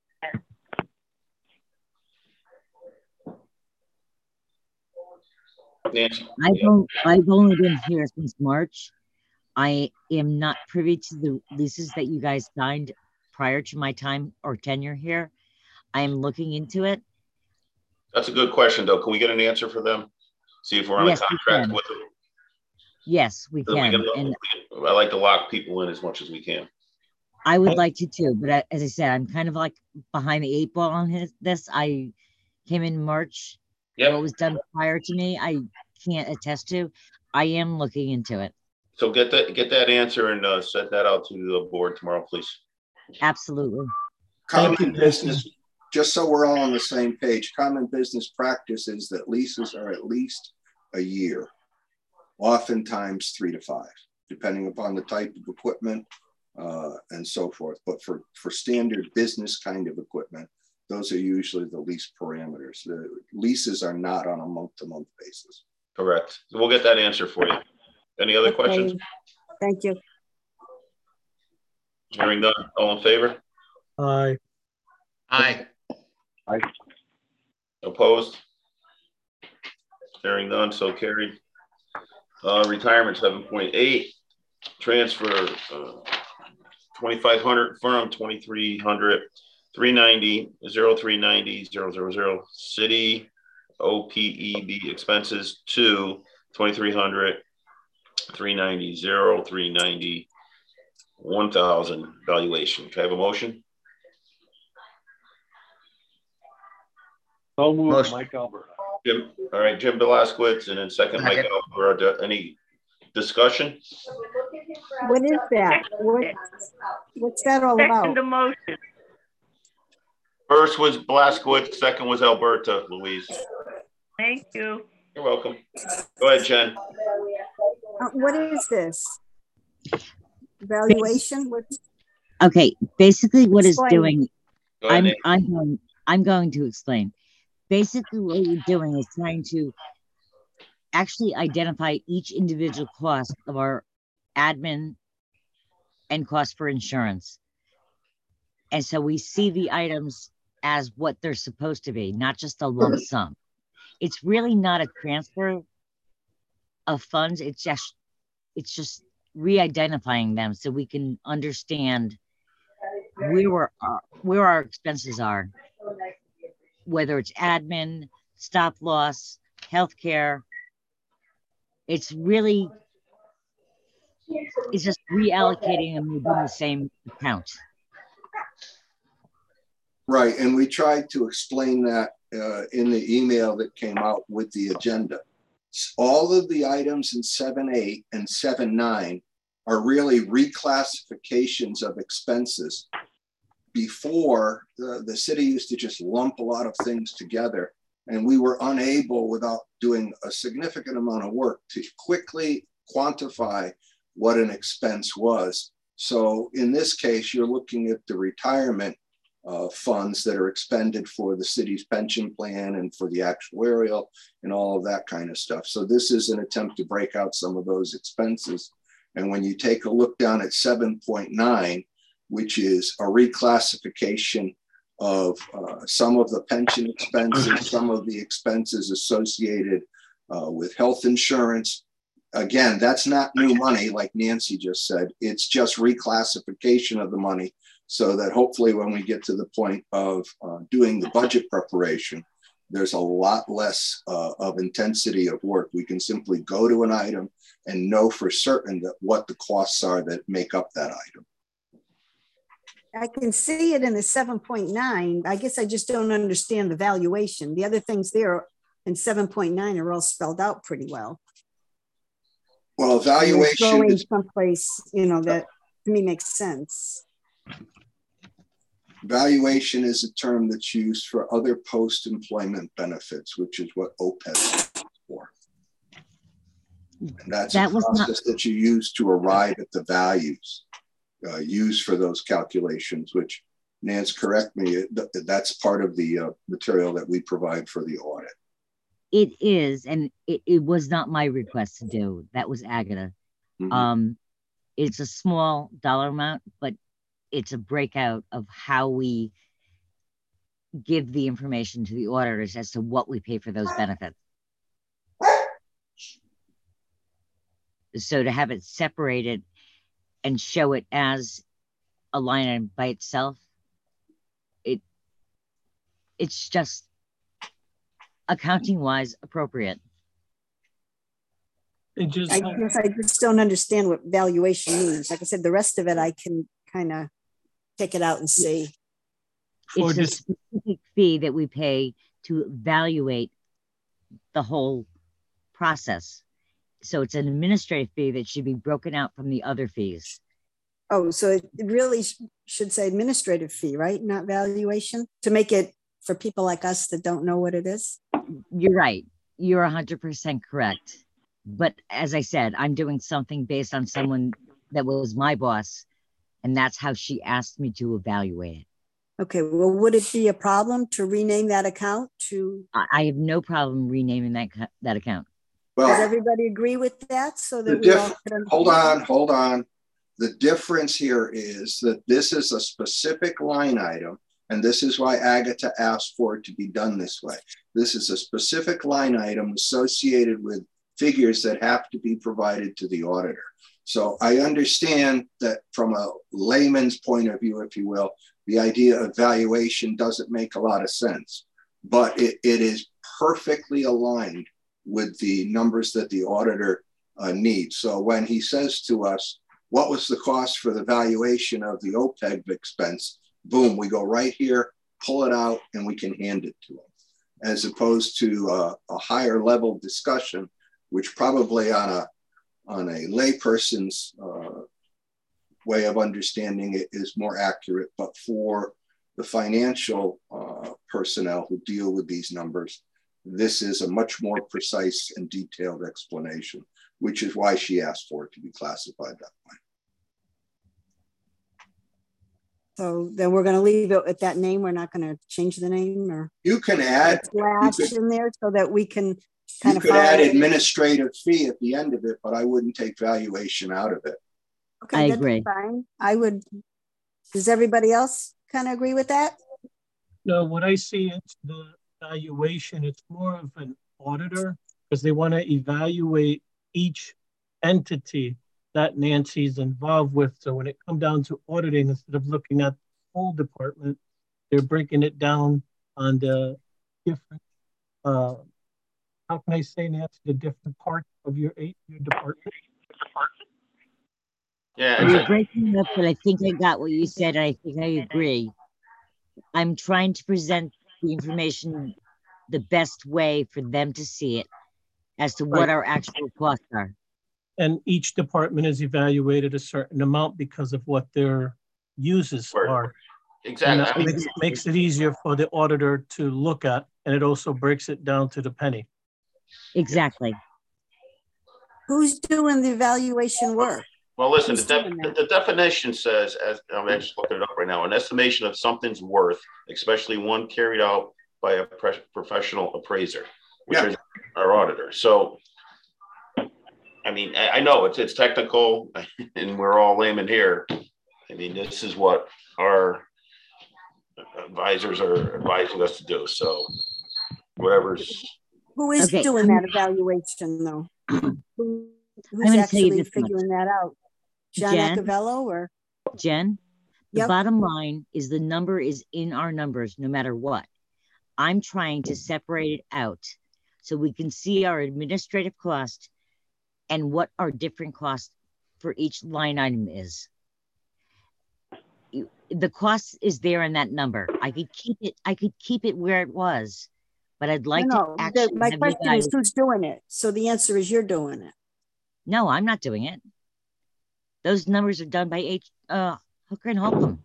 Nancy. I've, only, I've only been here since March. I am not privy to the leases that you guys signed prior to my time or tenure here. I am looking into it. That's a good question, though. Can we get an answer for them? See if we're on Yes, a contract with them. Yes, we So we can. can look- And I like to lock people in as much as we can. I would like to too, but I, as I said, I'm kind of like behind the eight ball on his, this. I came in March. Yep. What was done prior to me, I can't attest to. I am looking into it. So get that get that answer and uh, send that out to the board tomorrow, please. Absolutely. Common business, just so we're all on the same page, common business practice is that leases are at least a year, oftentimes three to five, depending upon the type of equipment uh, and so forth. But for, for standard business kind of equipment, those are usually the lease parameters. The leases are not on a month-to-month basis. Correct. So we'll get that answer for you. Any other Okay. questions? Thank you. Hearing none. All in favor? Aye. Aye. Aye. Opposed? Hearing none, so carried. Uh, retirement seven point eight. Transfer uh, twenty-five hundred from twenty-three hundred, three ninety, zero three ninety, zero zero zero. City O P E B expenses to twenty-three hundred, three ninety, zero three ninety, one thousand valuation. Can I have a motion? So moved, Motion. Mike Alberta. Jim, all right, Jim Belaskowitz, and then second, Mike Second. Alberta. Any discussion? What is that? What, what's that all Second about? the motion. First was Belaskowitz, second was Alberta, Louise. Thank you. You're welcome. Go ahead, Jen. Uh, what is this? Valuation? What? Okay, basically what it's Explain. doing, Go ahead, I'm Nate. I'm going I'm going to explain. Basically what we're doing is trying to actually identify each individual cost of our admin and cost for insurance. And so we see the items as what they're supposed to be, not just a lump sum. It's really not a transfer of funds. It's just it's just re-identifying them so we can understand where we're, uh, where our expenses are, whether it's admin, stop loss, healthcare. It's really, it's just reallocating them within the same account. Right, and we tried to explain that uh, in the email that came out with the agenda. All of the items in seven eight and seven nine are really reclassifications of expenses. Before, the, the city used to just lump a lot of things together, and we were unable, without doing a significant amount of work, to quickly quantify what an expense was. So in this case, you're looking at the retirement uh, funds that are expended for the city's pension plan and for the actuarial and all of that kind of stuff. So this is an attempt to break out some of those expenses. And when you take a look down at seven point nine, which is a reclassification of uh, some of the pension expenses, some of the expenses associated uh, with health insurance. Again, that's not new money, like Nancy just said. It's just reclassification of the money so that hopefully when we get to the point of uh, doing the budget preparation, there's a lot less uh, of intensity of work. We can simply go to an item and know for certain that what the costs are that make up that item. I can see it in the seven point nine. I guess I just don't understand the valuation. The other things there in seven point nine are all spelled out pretty well. Well, evaluation going is someplace, you know, that to me makes sense. Valuation is a term that's used for other post-employment benefits, which is what O P E B is for. And that's That a was not- process that you use to arrive at the values uh, used for those calculations, which, Nance, correct me, th- that's part of the uh, material that we provide for the audit. It is, and it, it was not my request to do. That was Agatha. Mhm. Um, it's a small dollar amount, but it's a breakout of how we give the information to the auditors as to what we pay for those benefits. So to have it separated and show it as a line item by itself, it it's just accounting wise appropriate. It just, I guess I just don't understand what valuation means. Like I said, the rest of it I can kind of pick it out and see. For It's a this- specific fee that we pay to evaluate the whole process. So it's an administrative fee that should be broken out from the other fees. Oh, so it really sh- should say administrative fee, right? Not valuation, to make it for people like us that don't know what it is. You're right. You're one hundred percent correct. But as I said, I'm doing something based on someone that was my boss, and that's how she asked me to evaluate it. Okay, well, would it be a problem to rename that account to, I, I have no problem renaming that ca- that account. does Well, everybody agree with that? So the that we all diff- could hold understand? on, hold on. The difference here is that this is a specific line item, and this is why Agatha asked for it to be done this way. This is a specific line item associated with figures that have to be provided to the auditor. So I understand that from a layman's point of view, if you will, the idea of valuation doesn't make a lot of sense, but it, it is perfectly aligned with the numbers that the auditor uh, needs. So when he says to us, what was the cost for the valuation of the O P E B expense? Boom, we go right here, pull it out, and we can hand it to him. As opposed to uh, a higher level discussion, which probably on a on a layperson's uh, way of understanding it is more accurate, but for the financial uh, personnel who deal with these numbers, this is a much more precise and detailed explanation, which is why she asked for it to be classified that way. So then we're going to leave it at that name. We're not going to change the name or You can add, slash you could- in there so that we can kind you of could follow add it. administrative fee at the end of it, but I wouldn't take valuation out of it. Okay, I that'd be agree. fine. I would. Does everybody else kind of agree with that? no, what I see is the valuation, it's more of an auditor because they want to evaluate each entity that Nancy's involved with. So when it comes down to auditing, instead of looking at the whole department, they're breaking it down on the different, uh, how can I say, Nancy, the different parts of your eight, your department. Yeah, You're it's- breaking up, but I think I got what you said. And I think I agree. I'm trying to present the information the best way for them to see it as to what Right. our actual costs are. And each department is evaluated a certain amount because of what their uses Right. are. And exactly. that I mean, makes, makes it easier for the auditor to look at, and it also breaks it down to the penny. Exactly. Who's doing the evaluation work? well, listen, the, Who's def- doing that? the definition says, as I'm just looking it up right now, an estimation of something's worth, especially one carried out by a pre- professional appraiser, which Yeah. is our auditor. So, I mean, I, I know it's it's technical, and we're all laymen here. I mean, this is what our advisors are advising us to do. So, whatever's Who is Okay, doing I'm- that evaluation though? Who, who's gonna tell you actually this much. figuring that out? John Jen? Acavello or? Jen, The Yep. bottom line is the number is in our numbers no matter what. I'm trying to separate it out so we can see our administrative cost and what our different costs for each line item is. You- The cost is there in that number. I could keep it, I could keep it where it was, but I'd like No, to no, the- actually my have you question is guys. who's doing it? So the answer is you're doing it. No, I'm not doing it. Those numbers are done by H, uh, Hooker and Holcomb.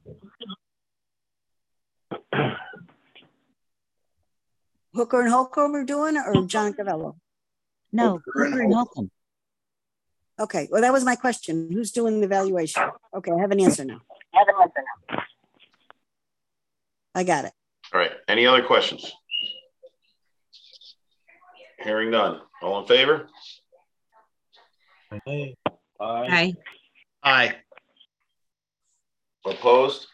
Hooker and Holcomb are doing it or John Cavello? No, Hooker and Hooker and Holcomb. Holcomb. Okay, well, that was my question. Who's doing the valuation? Okay, I have an answer now. I got it. All right. Any other questions? Hearing none. All in favor? Aye. Aye. Aye. Opposed?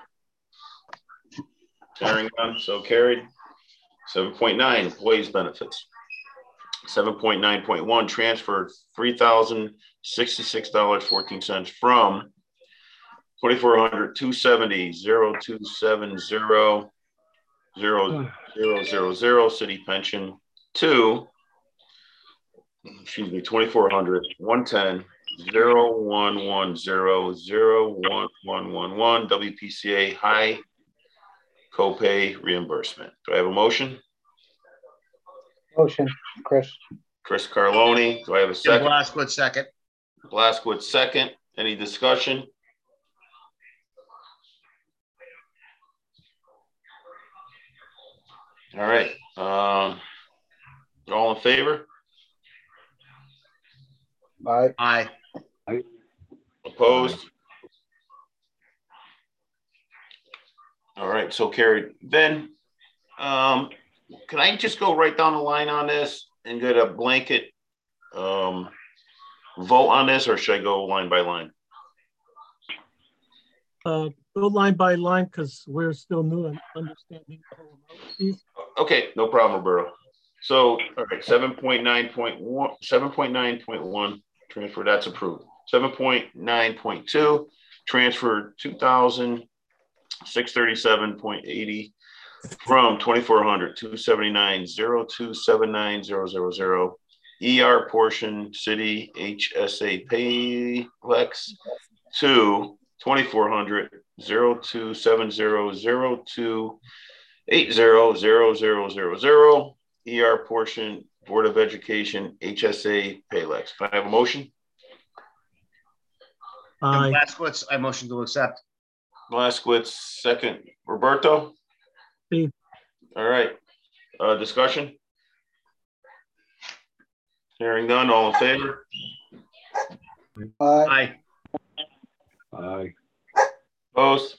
Hearing none, so carried. Seven point nine, employees benefits. Seven point nine point one, transfer three thousand sixty-six dollars and fourteen cents from twenty-four hundred, two seventy, zero two seven zero, zero zero zero zero city pension to, excuse me, twenty-four hundred, one ten, zero one one zero, zero one one one one W P C A high copay reimbursement. Do I have a motion? Motion, Chris. Chris Carloni. Do I have a Jim second? Blaskowitz, second. Blaskowitz, second. Any discussion? All right. Um, all in favor? Aye. Aye. Opposed? All right, so carried. Then, um, can I just go right down the line on this and get a blanket um, vote on this, or should I go line by line? Uh, go line by line because we're still new in understanding the whole amount, please. Okay, no problem, Roberto. So, all right, seven point nine point one, seven point nine point one transfer, that's approved. seven point nine point two, transfer two thousand six thirty-seven point eighty from twenty-four hundred, two seventy-nine, zero two seven nine zero zero zero E R portion city H S A Paylex to twenty-four hundred, zero two seven zero, zero two eight zero, zero zero zero zero E R portion Board of Education H S A Paylex. Can I have a motion? Jim Aye. Blaskowitz, I motion to accept. Blaskowitz, second. Roberto? Steve. All right. Uh, discussion? Hearing none, all in favor? Aye. Aye. Aye. Opposed?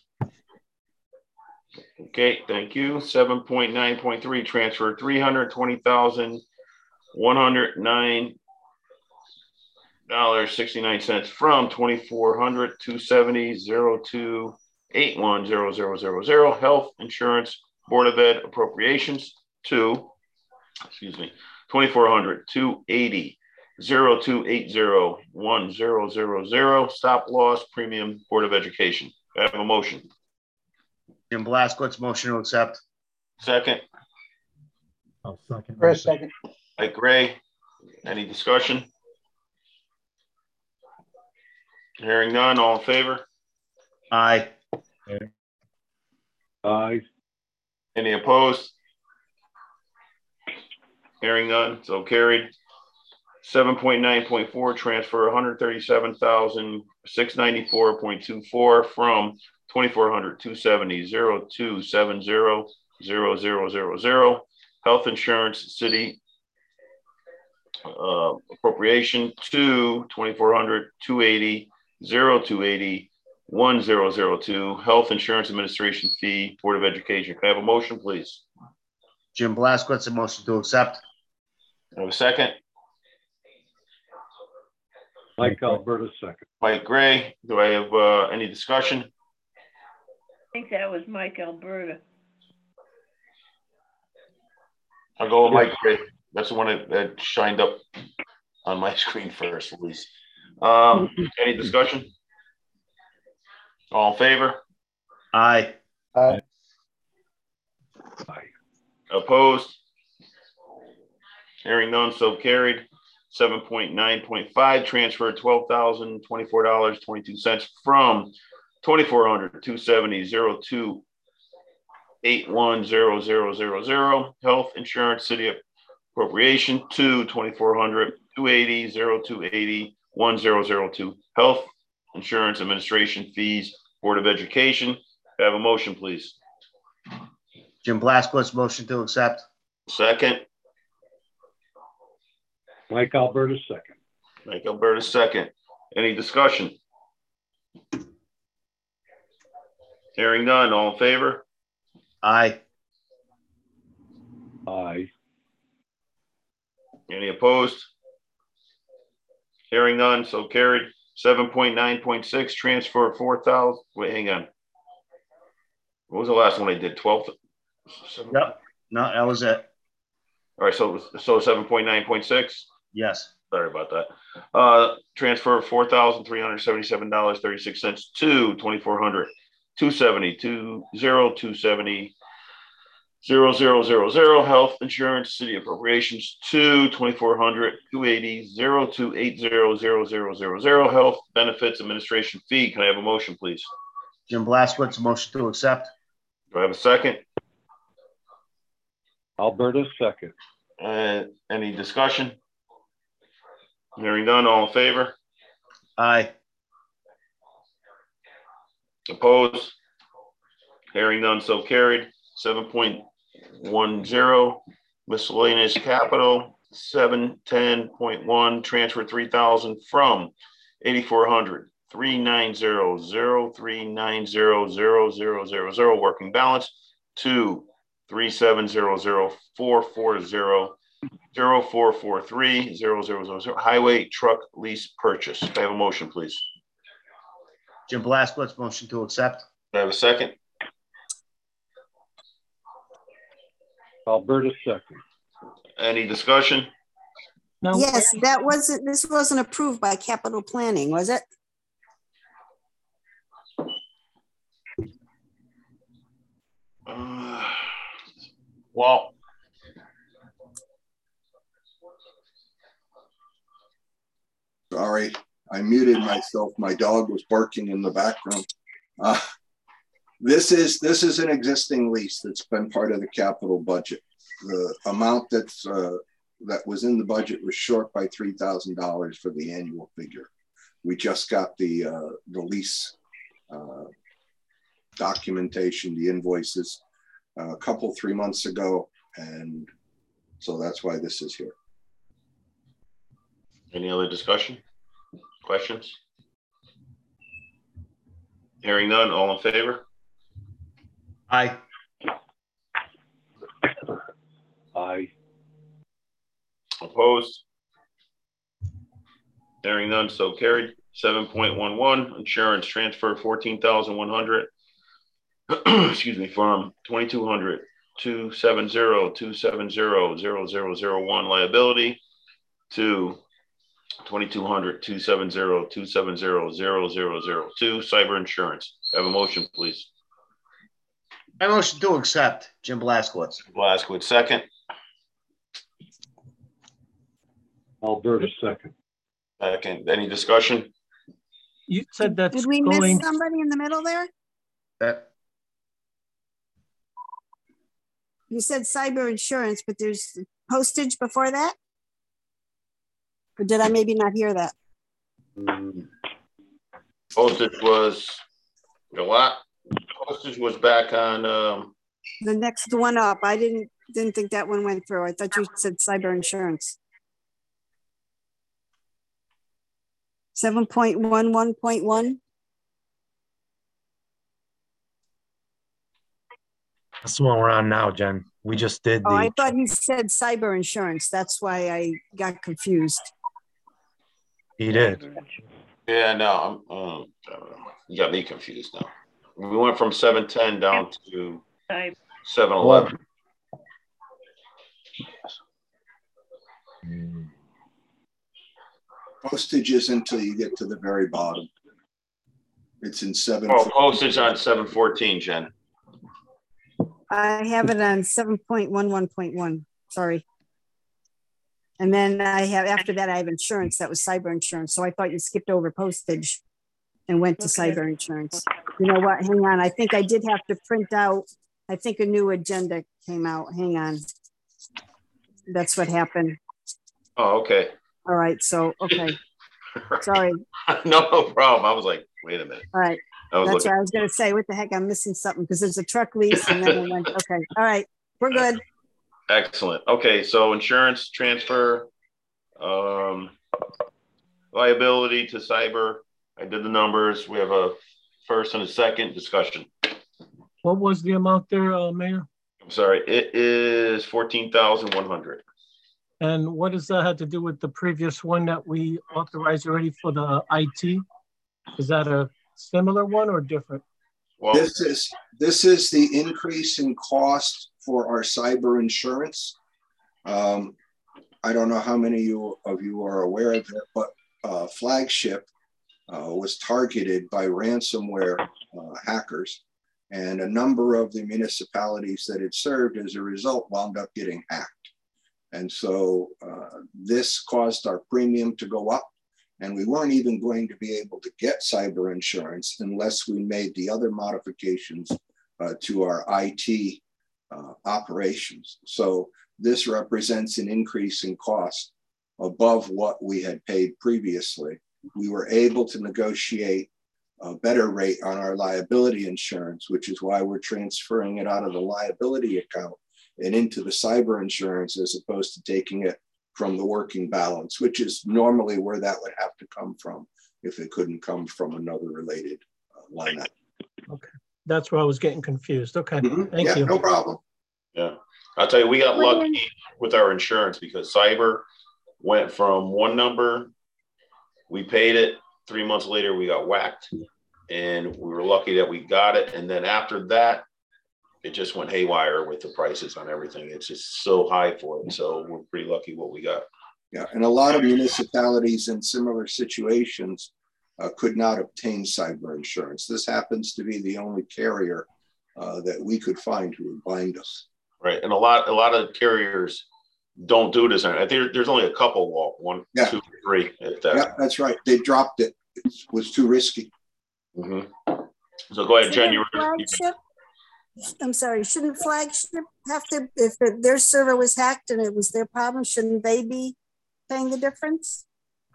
Okay, thank you. seven point nine point three, transfer three hundred twenty thousand one hundred nine dollars and sixty-nine cents from twenty-four hundred, two seventy, zero two eight one zero zero zero zero Health Insurance Board of Ed appropriations to, excuse me, twenty-four hundred, two eighty, zero two eight zero one zero zero zero Stop Loss Premium Board of Education. I have a motion. Jim Blaskowitz, motion to accept. Second. I'll second. Chris, second. Mike Gray. Any discussion? Hearing none, all in favor? Aye. Aye. Any opposed? Hearing none, so carried. seven point nine point four, transfer one hundred thirty-seven thousand six hundred ninety-four point two four from twenty-four hundred, two seventy, zero two seven zero, zero zero zero zero Health Insurance City uh, appropriation to twenty-four hundred, two eighty, zero two eighty, one zero zero two Health Insurance Administration Fee Board of Education. Can I have a motion, please? Jim Blaskowitz, a motion to accept. I have a second. Mike Alberta, second. Mike Gray. Do I have uh, any discussion? I think that was Mike Alberta. I'll go with Mike Gray. That's the one that, that shined up on my screen first, at least. Um, any discussion? All in favor? Aye. Aye. Aye. Opposed? Hearing none, so carried. seven point nine point five, transfer twelve thousand twenty-four dollars and twenty-two cents from twenty-four hundred, two seventy, zero two eight one zero zero zero zero, health insurance city appropriation to twenty-four hundred, two eighty, zero two eighty, one zero zero two, health insurance administration fees, Board of Education. I have a motion, please. Jim Blaskowitz, motion to accept. Second. Mike Alberta, second. Mike Alberta, second. Any discussion? Hearing none, all in favor? Aye. Aye. Any opposed? Hearing none, so carried. seven point nine point six, transfer four thousand. Wait, hang on. What was the last one I did? twelve? Yep. No, that was it. All right, so so seven point nine point six. Yes. Sorry about that. Uh, transfer four thousand three hundred seventy-seven dollars and thirty-six cents to twenty-four hundred, two seventy, two zero, two seventy, zero zero zero zero, health insurance city appropriations to twenty-four hundred, two eighty, zero two eight zero zero zero zero zero, health benefits administration fee. Can I have a motion, please? Jim Blaskowitz, motion to accept. Do I have a second? Alberta, second. Uh, any discussion? Hearing none, all in favor? Aye. Opposed? Hearing none, so carried. seven point one zero, miscellaneous capital. seven ten point one, transfer three thousand from eighty-four hundred, three nine zero, zero three nine zero, zero zero zero zero, working balance to three seven zero zero, four four zero, zero four four three, zero zero zero zero, highway truck lease purchase. Can I have a motion, please? Jim Blaskowitz, motion to accept. Do I have a second? Alberta, second. Any discussion? Now, Yes, that wasn't, this wasn't approved by capital planning, was it? Uh, well, Sorry, I muted myself. My dog was barking in the background. Uh, this is this is an existing lease that's been part of the capital budget. The amount that's uh, that was in the budget was short by three thousand dollars for the annual figure. We just got the uh, the lease uh, documentation, the invoices, uh, a couple three months ago, and so that's why this is here. any other discussion? Questions? Hearing none, all in favor? Aye. Aye. Opposed? Hearing none, so carried. seven point one one, insurance transfer fourteen thousand one hundred. Excuse me, from twenty-two hundred, two seventy, two seventy, zero zero zero one liability to twenty-two hundred, two seventy, two seventy, zero zero zero two cyber insurance. Have a motion, please. I motion to accept. Jim Blaskowitz. Blaskowitz, second. Alberta, second. Second. Any discussion? you said that's Did we going, miss somebody in the middle there? That, You said cyber insurance, but there's postage before that? Or did I maybe not hear that? Postage was a lot. Postage was back on, um, The next one up, I didn't, didn't think that one went through. I thought you said cyber insurance. seven point one one point one. That's the one we're on now, Jen. We just did the. Oh, I thought he said cyber insurance. That's why I got confused. He did. yeah, no, I'm, um, you got me confused now. We went from seven ten down to I- seven eleven. Postage is until you get to the very bottom. It's in seven. Oh, postage on seven fourteen, Jen. I have it on seven point one one point one, sorry. And then I have, after that, I have insurance. That was cyber insurance. So I thought you skipped over postage and went to Okay. cyber insurance. You know what? Hang on. I think I did have to print out, I think a new agenda came out. Hang on. That's what happened. Oh, okay. All right. So, okay. Sorry. No, no problem. I was like, wait a minute. All right. I was That's looking. what I was going to say. What the heck? I'm missing something because there's a truck lease and then I went, okay. All right. We're good. Excellent. Okay, so insurance transfer, um, liability to cyber. I did the numbers. We have a first and a second discussion. What was the amount there, uh, Mayor? I'm sorry, it is fourteen thousand one hundred. And what does that have to do with the previous one that we authorized already for the I T? Is that a similar one or different? Well, This is this is the increase in cost for our cyber insurance. Um, I don't know how many you, of you are aware of it, but uh, Flagship uh, was targeted by ransomware uh, hackers, and a number of the municipalities that it served as a result wound up getting hacked. And so uh, this caused our premium to go up, and we weren't even going to be able to get cyber insurance unless we made the other modifications uh, to our I T uh, operations. So this represents an increase in cost above what we had paid previously. We were able to negotiate a better rate on our liability insurance, which is why we're transferring it out of the liability account and into the cyber insurance as opposed to taking it from the working balance, which is normally where that would have to come from if it couldn't come from another related uh, line item. Okay, that's where I was getting confused. Okay, Mhm. thank Yeah, you. no problem. yeah, I'll tell you, we got lucky with our insurance because cyber went from one number, we paid it, three months later we got whacked, and we were lucky that we got it. And then after that, it just went haywire with the prices on everything. It's just so high for it. So we're pretty lucky what we got. Yeah, and a lot of municipalities in similar situations uh, could not obtain cyber insurance. This happens to be the only carrier uh, that we could find who would bind us. Right, and a lot, a lot of carriers don't do this. I think there's only a couple, Walt, one, Yeah. two, three, if that. Yeah, that's right. They dropped it. It was too risky. Mm-hmm. So go ahead, Jen. You were, Flagship? I'm sorry, shouldn't Flagship have to, if the, their server was hacked and it was their problem, shouldn't they be paying the difference?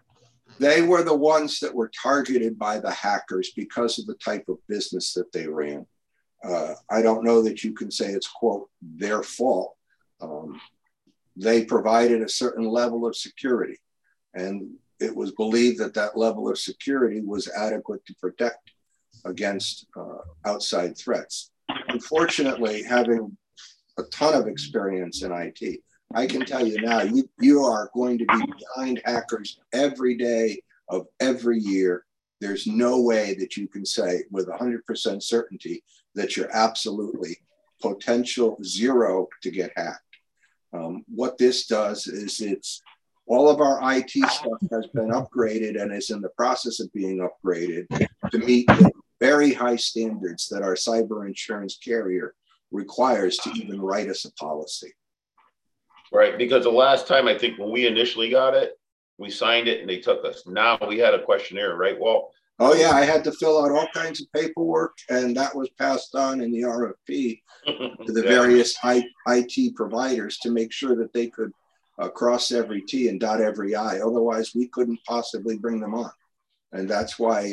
They were the ones that were targeted by the hackers because of the type of business that they ran. Uh, I don't know that you can say it's, quote, their fault. Um, they provided a certain level of security, and it was believed that that level of security was adequate to protect against uh, outside threats. Unfortunately, having a ton of experience in I T, I can tell you now, you, you are going to be behind hackers every day of every year. There's no way that you can say with one hundred percent certainty that you're absolutely potential zero to get hacked. Um, what this does is it's all of our I T stuff has been upgraded and is in the process of being upgraded to meet the very high standards that our cyber insurance carrier requires to even write us a policy. right, because the last time, I think when we initially got it, we signed it and they took us. Now we had a questionnaire, right, Walt? Oh yeah, I had to fill out all kinds of paperwork, and that was passed on in the R F P to the Yeah. various I T providers to make sure that they could uh, cross every T and dot every I. Otherwise, we couldn't possibly bring them on. And that's why,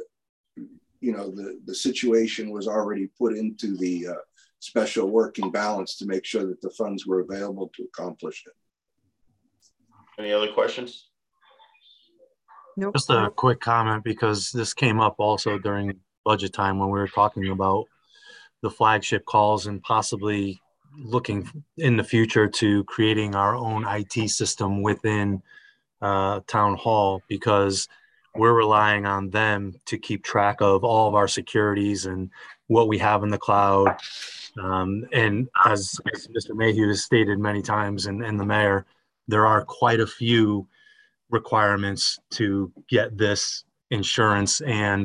uh, you know, the, the situation was already put into the uh, special working balance to make sure that the funds were available to accomplish it. Any other questions? Nope. Just a quick comment, because this came up also during budget time when we were talking about the flagship calls and possibly looking in the future to creating our own I T system within uh, town hall, because we're relying on them to keep track of all of our securities and what we have in the cloud. Um, and as, as Mister Mayhew has stated many times, and, and the mayor, there are quite a few requirements to get this insurance and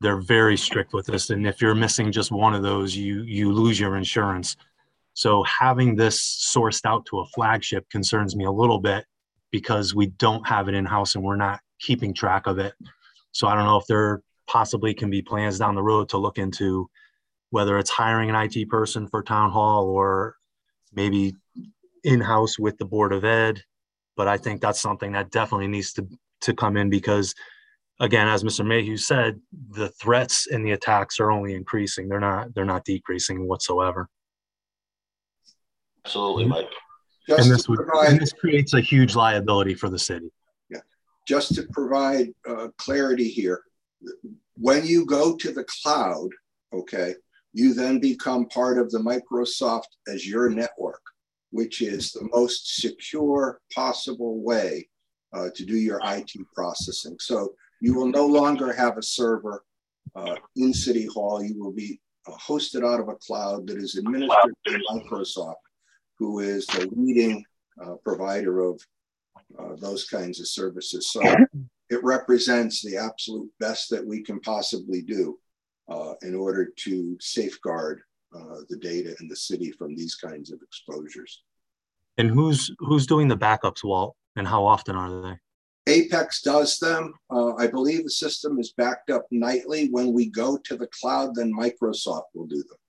they're very strict with this. And if you're missing just one of those, you, you lose your insurance. So having this sourced out to a flagship concerns me a little bit because we don't have it in-house and we're not keeping track of it. So I don't know if there possibly can be plans down the road to look into whether it's hiring an I T person for town hall or maybe in-house with the Board of Ed. But I think that's something that definitely needs to, to come in because, again, as Mister Mayhew said, the threats and the attacks are only increasing. They're not, they're not decreasing whatsoever. Absolutely, Mike. Just and, this to would, provide, and this creates a huge liability for the city. Yeah, just to provide uh, clarity here, when you go to the cloud, okay, you then become part of the Microsoft Azure network, which is the most secure possible way uh, to do your I T processing. So you will no longer have a server uh, in City Hall. You will be uh, hosted out of a cloud that is administered by Microsoft, who is the leading uh, provider of uh, those kinds of services. So it represents the absolute best that we can possibly do uh, in order to safeguard uh, the data in the city from these kinds of exposures. And who's who's doing the backups, Walt, and how often are they? Apex does them. Uh, I believe the system is backed up nightly. When we go to the cloud, then Microsoft will do them.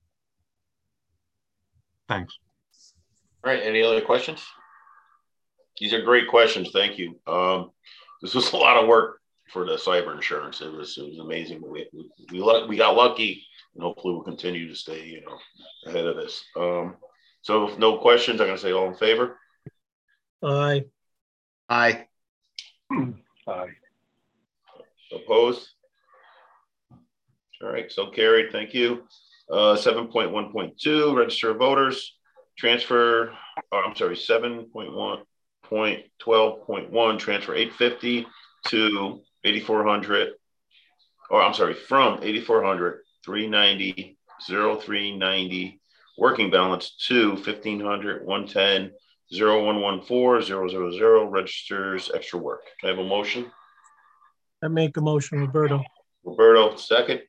Thanks. All right, any other questions? These are great questions, thank you. Um, this was a lot of work for the cyber insurance. It was, it was amazing. We, we, we, we got lucky, and hopefully we'll continue to stay, you know, ahead of this. Um, so if no questions, I'm gonna say all in favor. Aye. Aye. Aye. Opposed? All right, so carried, thank you. Uh, seven point one point two, register of voters. Transfer, oh, I'm sorry, seven point one point twelve point one, transfer eight fifty to eighty-four hundred, or I'm sorry, from eighty-four hundred, three ninety, oh three ninety, working balance to fifteen hundred, one ten, oh one one four, zero zero zero, registers extra work. Can I have a motion? I make a motion, Roberto. Roberto, second.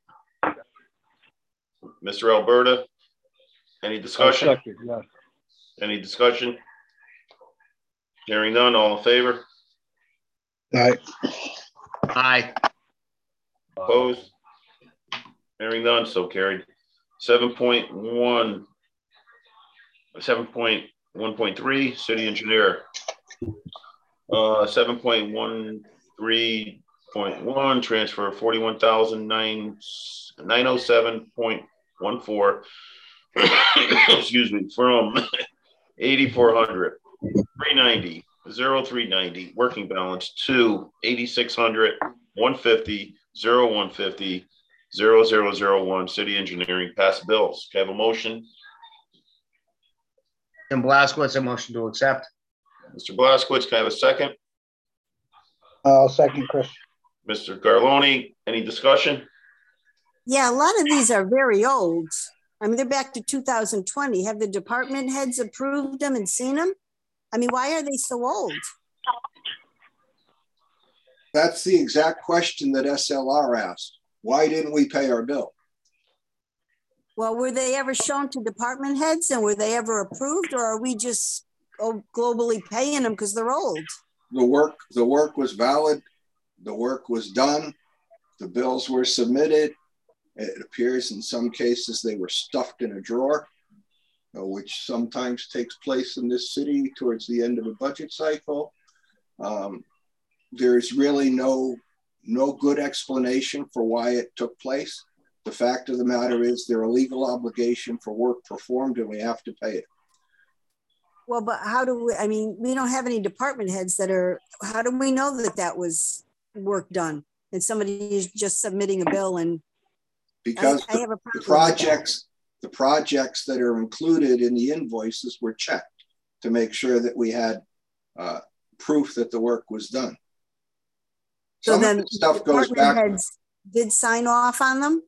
Mister Alberta, any discussion? Second, yes. Any discussion? Hearing none, all in favor? Aye. Aye. Opposed? Hearing none, so carried. Seven point one, seven point one point three, city engineer. Uh, seven point one three point one, transfer forty-one thousand nine hundred seven point one four. Excuse me, from eighty-four hundred, three ninety, oh three ninety, working balance to eighty-six hundred, one fifty, oh one fifty, zero zero zero one, city engineering, pass bills. Can I have a motion? Jim Blaskowitz, a motion to accept. Mister Blaskowitz, can I have a second? I'll second, Chris. Mister Garloni, any discussion? Yeah, a lot of these are very old. I mean, they're back to two thousand twenty. Have the department heads approved them and seen them? I mean, why are they so old? That's the exact question that S L R asked. Why didn't we pay our bill? Well, were they ever shown to department heads and were they ever approved, or are we just oh, globally paying them because they're old? The work, the work was valid. The work was done. The bills were submitted. It appears in some cases they were stuffed in a drawer, uh, which sometimes takes place in this city towards the end of a budget cycle. Um, there's really no, no good explanation for why it took place. The fact of the matter is they're a legal obligation for work performed and we have to pay it. Well, but how do we, I mean, we don't have any department heads that are, how do we know that that was work done and somebody is just submitting a bill? And because I, I the, have a the projects, the projects that are included in the invoices were checked to make sure that we had uh, proof that the work was done. So Some then of the stuff goes department back. heads did sign off on them?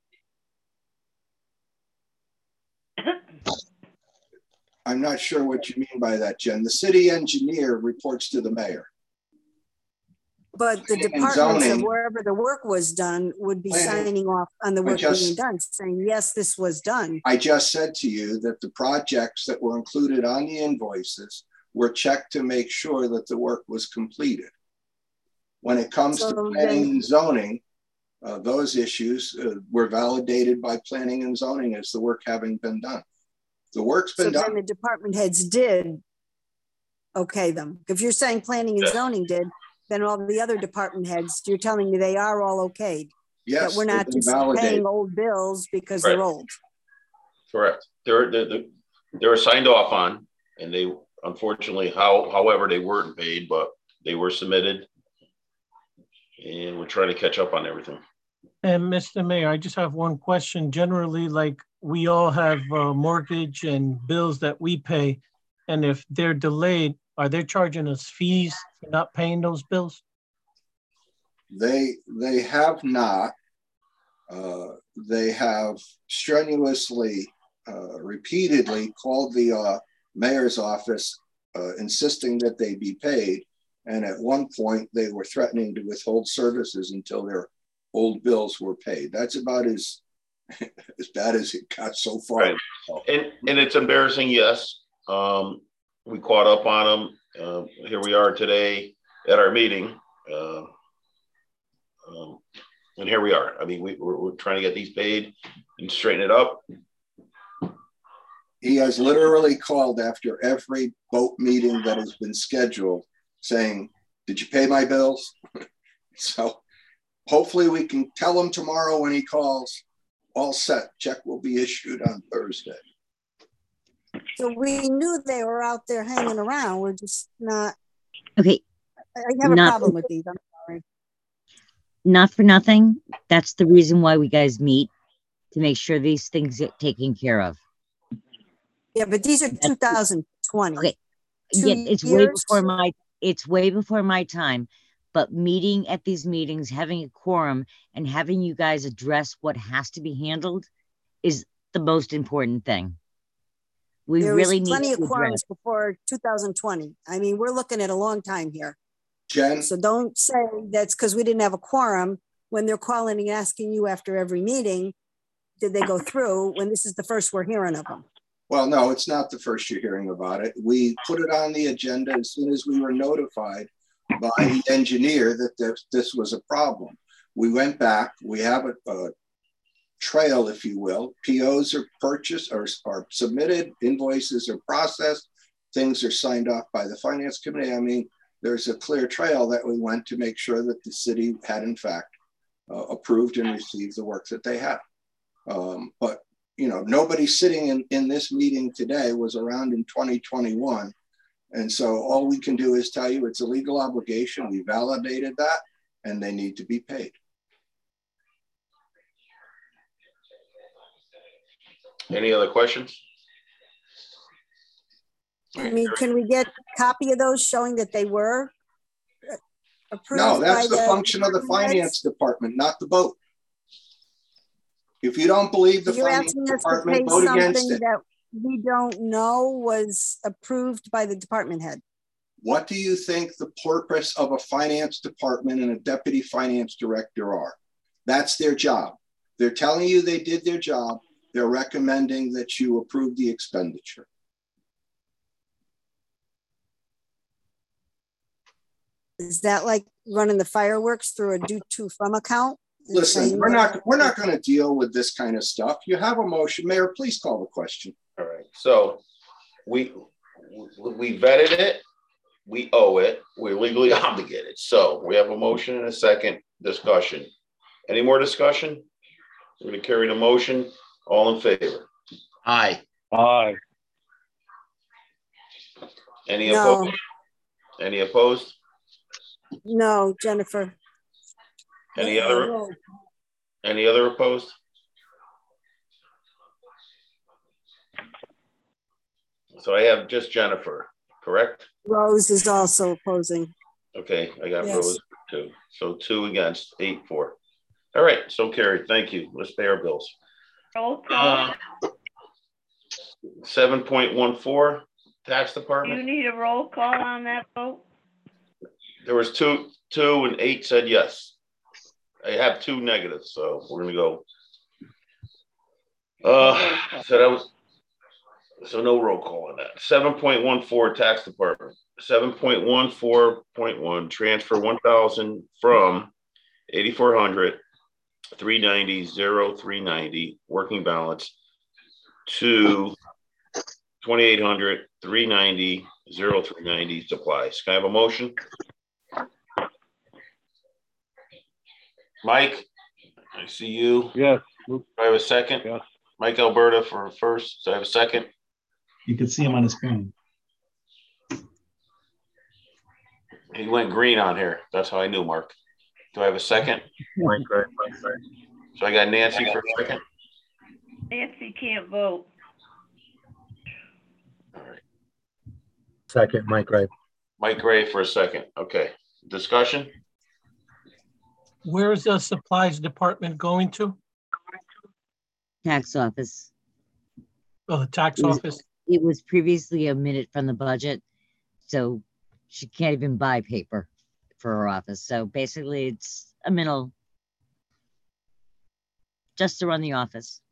I'm not sure what you mean by that, Jen. The city engineer reports to the mayor. But the Planning and departments of zoning- wherever the work was done would be Planning- signing off on the I work just- being done, saying, yes, this was done. I just said to you that the projects that were included on the invoices were checked to make sure that the work was completed. When it comes So to then- planning and zoning, uh, those issues uh, were validated by planning and zoning as the work having been done. The work's So been then done. the department heads did okay them. If you're saying planning and Yes. zoning did, then all the other department heads, you're telling me they are all okayed? Yes, That we're they've not been just validated. paying old bills because they're Right. old. Correct. They're, they're, they were signed off on, and they, unfortunately, how, however, they weren't paid, but they were submitted. And we're trying to catch up on everything. And Mister Mayor, I just have one question. Generally, like, we all have a mortgage and bills that we pay. And if they're delayed, are they charging us fees for not paying those bills? They, they have not. Uh, they have strenuously, uh, repeatedly called the uh, mayor's office, uh, insisting that they be paid. And at one point, they were threatening to withhold services until their old bills were paid. That's about as, as bad as it got so far. Right. And, and it's embarrassing, yes. Um, we caught up on them. Uh, here we are today at our meeting. Uh, um, and here we are. I mean, we, we're, we're trying to get these paid and straighten it up. He has literally called after every boat meeting that has been scheduled saying, did you pay my bills? So hopefully we can tell him tomorrow when he calls, all set, check will be issued on Thursday. So we knew they were out there hanging around. We're just not, Okay, I have a Not- problem with these. I'm sorry. not for nothing. That's the reason why we guys meet, to make sure these things get taken care of. Yeah, but these are two thousand twenty. Okay. Two Yeah, it's way years? before my, it's way before my time, but meeting at these meetings, having a quorum and having you guys address what has to be handled is the most important thing. We There really was need plenty to of address. quorums before two thousand twenty. I mean, we're looking at a long time here. Jen, So don't say that's because we didn't have a quorum when they're calling and asking you after every meeting, did they go through, when this is the first we're hearing of them? well, no, it's not the first you're hearing about it. We put it on the agenda as soon as we were notified by the engineer that this, this was a problem. We went back, we have a, a trail, if you will. P Os are purchased or are submitted, invoices are processed, things are signed off by the finance committee. I mean, there's a clear trail that we went to make sure that the city had in fact uh, approved and received the work that they had. Um, but, you know, nobody sitting in, in this meeting today was around in twenty twenty-one. And so all we can do is tell you it's a legal obligation. We validated that and they need to be paid. Any other questions? I mean, can we get a copy of those showing that they were approved? No, that's by the function of the department heads? finance department, not the boat. If you don't believe the You're finance asking us to pay department, vote against something it. that we don't know was approved by the department head. What do you think the purpose of a finance department and a deputy finance director are? That's their job. They're telling you they did their job. They're recommending that you approve the expenditure. Is that like running the fireworks through a due to from account? and Listen, saying we're that- not we're not going to deal with this kind of stuff. You have a motion, Mayor. Please call the question. All right. So we we vetted it. We owe it. We're legally obligated. So we have a motion and a second discussion. Any more discussion? We're going to carry the motion. All in favor? Aye. Aye. Any No. opposed? Any opposed? No, Jennifer. Any other? Any other opposed? So I have just Jennifer, correct? Rose is also opposing. Okay, I got Yes. Rose two. So two against, eight, four. All right, so carried. Thank you. Let's pay our bills. Roll call. Uh, seven point one four, tax Do you department. need a roll call on that vote? There was two, two and eight said yes. I have two negatives, so we're gonna go. Uh, so that was, so no roll call on that. seven point one four tax department, seven point one four point one transfer one thousand from eighty-four hundred, three ninety, zero, three ninety working balance to twenty-eight hundred, three ninety, zero, three ninety supplies. Can I have a motion? Mike, I see you. Yes. Do I have a second? Yes. Mike Alberta for first. Do I have a second? You can see him on the screen. He went green on here. That's how I knew, Mark. Do I have a second? Mike, right, Mike, right. So I got Nancy for a second. Nancy can't vote. All right. Second, Mike Gray. Mike Gray for a second. Okay. Discussion? Where is the supplies department going to? Tax office. Oh, the tax It was- office. It was previously omitted from the budget, so she can't even buy paper for her office. So basically it's a middle, just to run the office.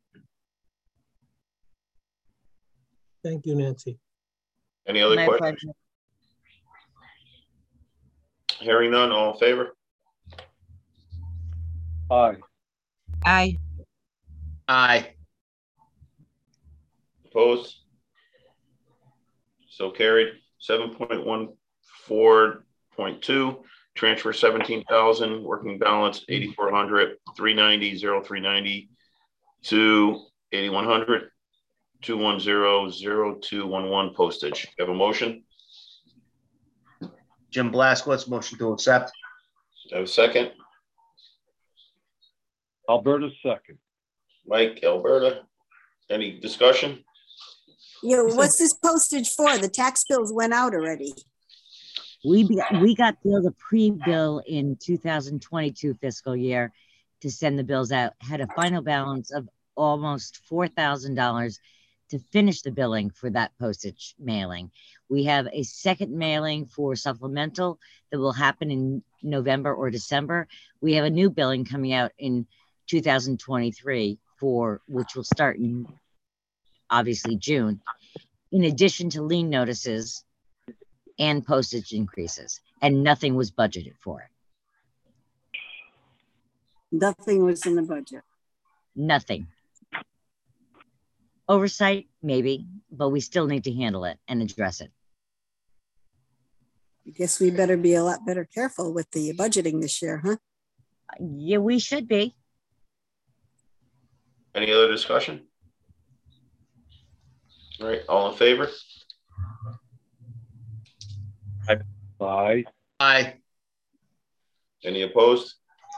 Thank you, Nancy. Any other My questions? pleasure. Hearing none, all in favor? Aye. Aye. Aye. Opposed? So carried. seven point one four point two, transfer seventeen thousand, working balance eighty-four hundred, three ninety, zero, three ninety to eighty-one hundred, two one zero, zero two one one postage. Have a motion? Jim Blaskowitz, motion to accept. Have a second? Alberta second. Mike Alberta. Any discussion? Yeah, what's this postage for? The tax bills went out already. We, be- we got billed a pre-bill in two thousand twenty-two fiscal year to send the bills out, had a final balance of almost four thousand dollars to finish the billing for that postage mailing. We have a second mailing for supplemental that will happen in November or December. We have a new billing coming out in two thousand twenty-three for, which will start in obviously June, in addition to lien notices and postage increases, and nothing was budgeted for it. Nothing was in the budget. Nothing. Oversight, maybe, but we still need to handle it and address it. I guess we better be a lot better careful with the budgeting this year, huh? Yeah, we should be. Any other discussion? All right, all in favor? Aye. Aye. Any opposed?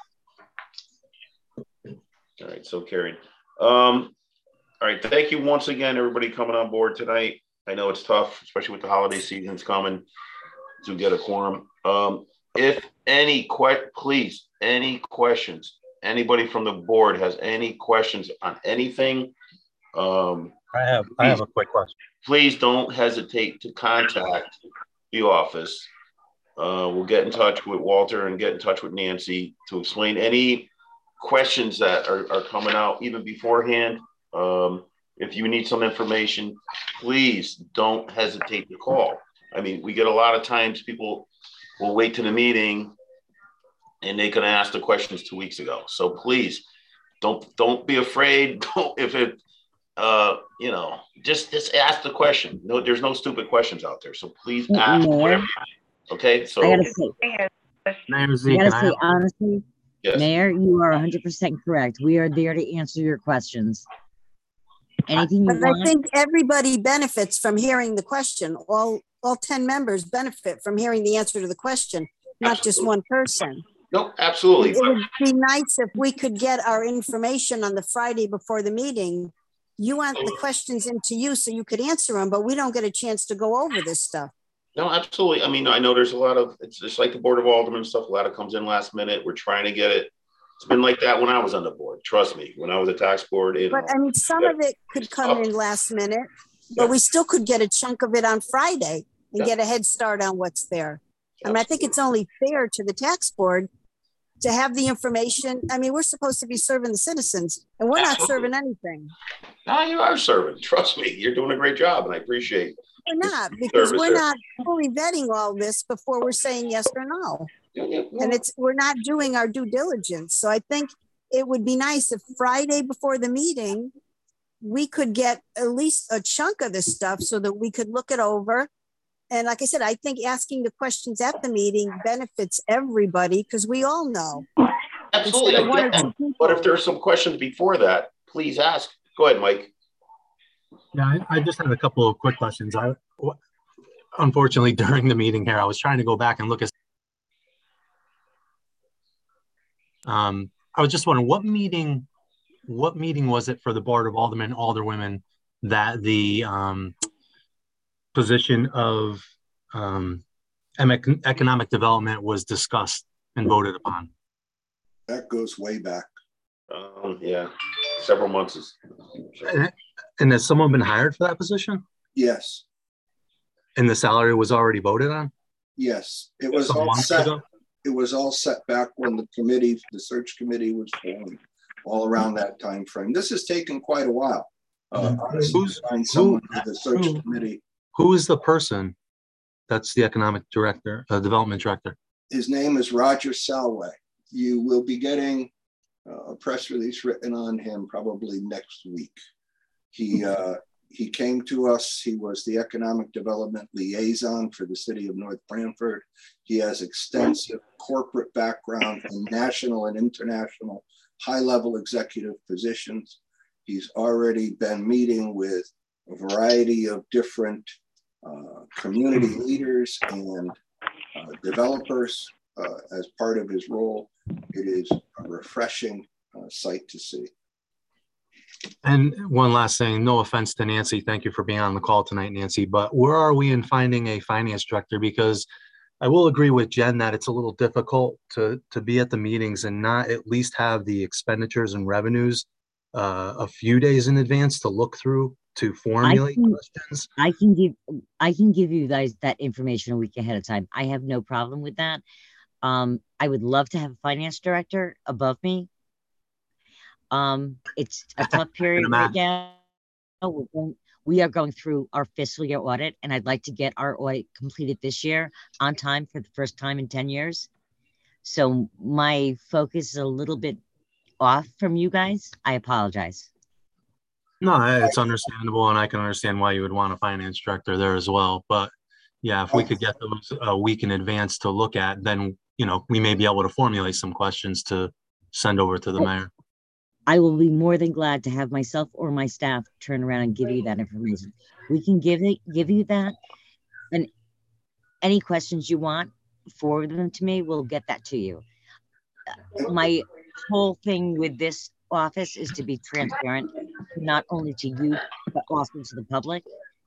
All right, so carried. Um, all right, thank you once again, everybody coming on board tonight. I know it's tough, especially with the holiday seasons coming, to get a quorum. Um, if any que- please, any questions, anybody from the board has any questions on anything, um, I have I have a quick question. please don't hesitate to contact the office. Uh, we'll get in touch with Walter and get in touch with Nancy to explain any questions that are, are coming out even beforehand. Um, if you need some information, please don't hesitate to call. I mean, we get a lot of times people will wait to the meeting and they could ask the questions two weeks ago. So please don't don't be afraid. Don't, if it uh, you know, just just ask the question. No, there's no stupid questions out there. So please ask Mayor, whatever. Okay, so I gotta say, Mayor I Z, gotta can I say have- honestly, yes. Mayor, you are one hundred percent correct. We are there to answer your questions. Anything you But I want, think everybody benefits from hearing the question. All, all ten members benefit from hearing the answer to the question, not just one person. No, absolutely. It would be nice if we could get our information on the Friday before the meeting. You want the questions into you so you could answer them, but we don't get a chance to go over this stuff. No, absolutely. I mean, I know there's a lot of, it's just like the Board of Aldermen stuff. A lot of comes in last minute. We're trying to get it. It's been like that when I was on the board. Trust me, when I was a tax board, you know. But I mean, some of it could come in last minute, but we still could get a chunk of it on Friday and Yeah. get a head start on what's there. I mean, I think it's only fair to the tax board to have the information. I mean, we're supposed to be serving the citizens, and we're not serving anything. No, you are serving. Trust me, you're doing a great job, and I appreciate. We're not, because service we're there. not fully vetting all this before we're saying yes or no. Yeah, yeah, yeah. And it's, we're not doing our due diligence. So I think it would be nice if Friday before the meeting, we could get at least a chunk of this stuff so that we could look it over. And like I said, I think asking the questions at the meeting benefits everybody, because we all know. Absolutely. Instead of one or Again, two people. but if there are some questions before that, please ask. Go ahead, Mike. Yeah, I, I just had a couple of quick questions. I, unfortunately, during the meeting here, I was trying to go back and look at. Um, I was just wondering what meeting, what meeting was it for the Board of Aldermen, Alderwomen that the um, position of um, economic development was discussed and voted upon? That goes way back. Um, yeah, several months. And, and has someone been hired for that position? Yes. And the salary was already voted on? Yes, it was Some all months set. ago? It was all set back when the committee, the search committee was formed, all around that time frame. This has taken quite a while. Uh, honestly, Who's, to find someone who, for the search who, committee. Who is the person that's the economic director, uh, development director? His name is Roger Salway. You will be getting uh, a press release written on him probably next week. He uh, he came to us. He was the economic development liaison for the city of North Branford. He has extensive corporate background in national and international high-level executive positions. He's already been meeting with a variety of different uh, community leaders and uh, developers uh, as part of his role. It is a refreshing uh, sight to see. And one last thing, no offense to Nancy, thank you for being on the call tonight, Nancy, but where are we in finding a finance director? Because I will agree with Jen that it's a little difficult to, to be at the meetings and not at least have the expenditures and revenues uh, a few days in advance to look through to formulate I can, questions. I can give I can give you guys that information a week ahead of time. I have no problem with that. Um, I would love to have a finance director above me. Um, it's a tough period right now. We're going, we are going through our fiscal year audit, and I'd like to get our audit completed this year on time for the first time in ten years. So my focus is a little bit off from you guys. I apologize. No, it's understandable, and I can understand why you would want a finance director there as well. But yeah, if we could get those a week in advance to look at, then, you know, we may be able to formulate some questions to send over to the I, mayor. I will be more than glad to have myself or my staff turn around and give you that information. We can give it, give you that, and any questions you want, forward them to me. We'll get that to you. My whole thing with this office is to be transparent, not only to you, but also to the public.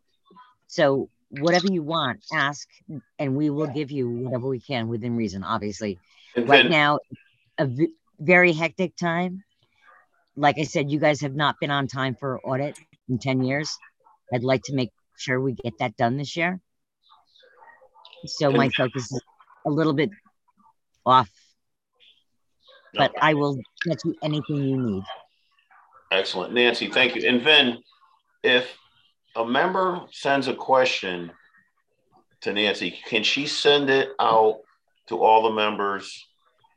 So whatever you want, ask, and we will give you whatever we can within reason, obviously. And right then, now, a v very hectic time. Like I said, you guys have not been on time for audit in ten years. I'd like to make sure we get that done this year. So my focus is a little bit off, but no. I will get you anything you need. Excellent. Nancy, thank you. And Vin, if a member sends a question to Nancy, can she send it out to all the members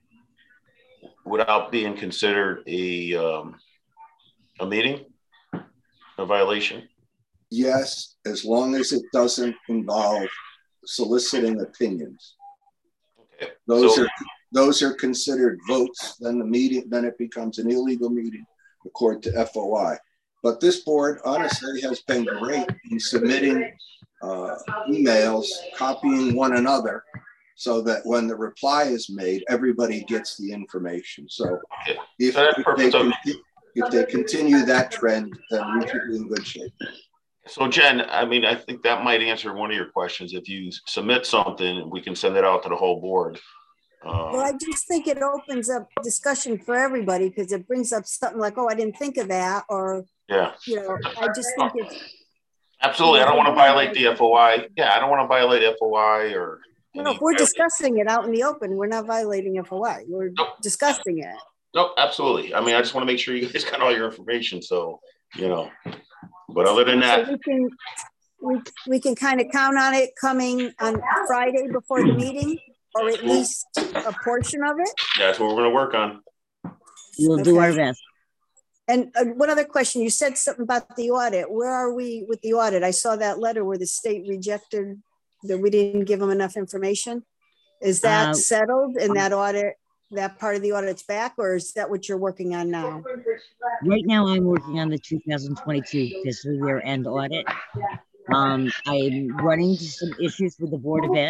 without being considered a um, a meeting, a violation? Yes, as long as it doesn't involve soliciting opinions. Okay. Those So, are those are considered votes. Then the meeting, then it becomes an illegal meeting according to F O I. But this board honestly has been great in submitting uh, emails, copying one another, so that when the reply is made, everybody gets the information. So okay. if, So that's if, perfect. they, So, con if they continue that trend, then we should be in good shape. so Jen, I mean, I think that might answer one of your questions. If you submit something, we can send it out to the whole board. Um, Well, I just think it opens up discussion for everybody, because it brings up something like, oh, I didn't think of that, or, yeah. you know, I just think it's. Absolutely. I don't want to violate the F O I. Yeah, I don't want to violate F O I or No, if we're discussing it out in the open, we're not violating F O I. We're Nope. discussing it. Nope, absolutely. I mean, I just want to make sure you guys got all your information. So, you know, but other than that, So we can, we, we can kind of count on it coming on Friday before the meeting, or at least a portion of it. that's what we're going to work on. We'll do our best. And uh, one other question, you said something about the audit. Where are we with the audit? I saw that letter where the state rejected that we didn't give them enough information. Is that Uh, settled and that audit, that part of the audit's back, or is that what you're working on now? Right now, I'm working on the two thousand twenty-two fiscal year end audit. Um, I'm running into some issues with the Board of Ed,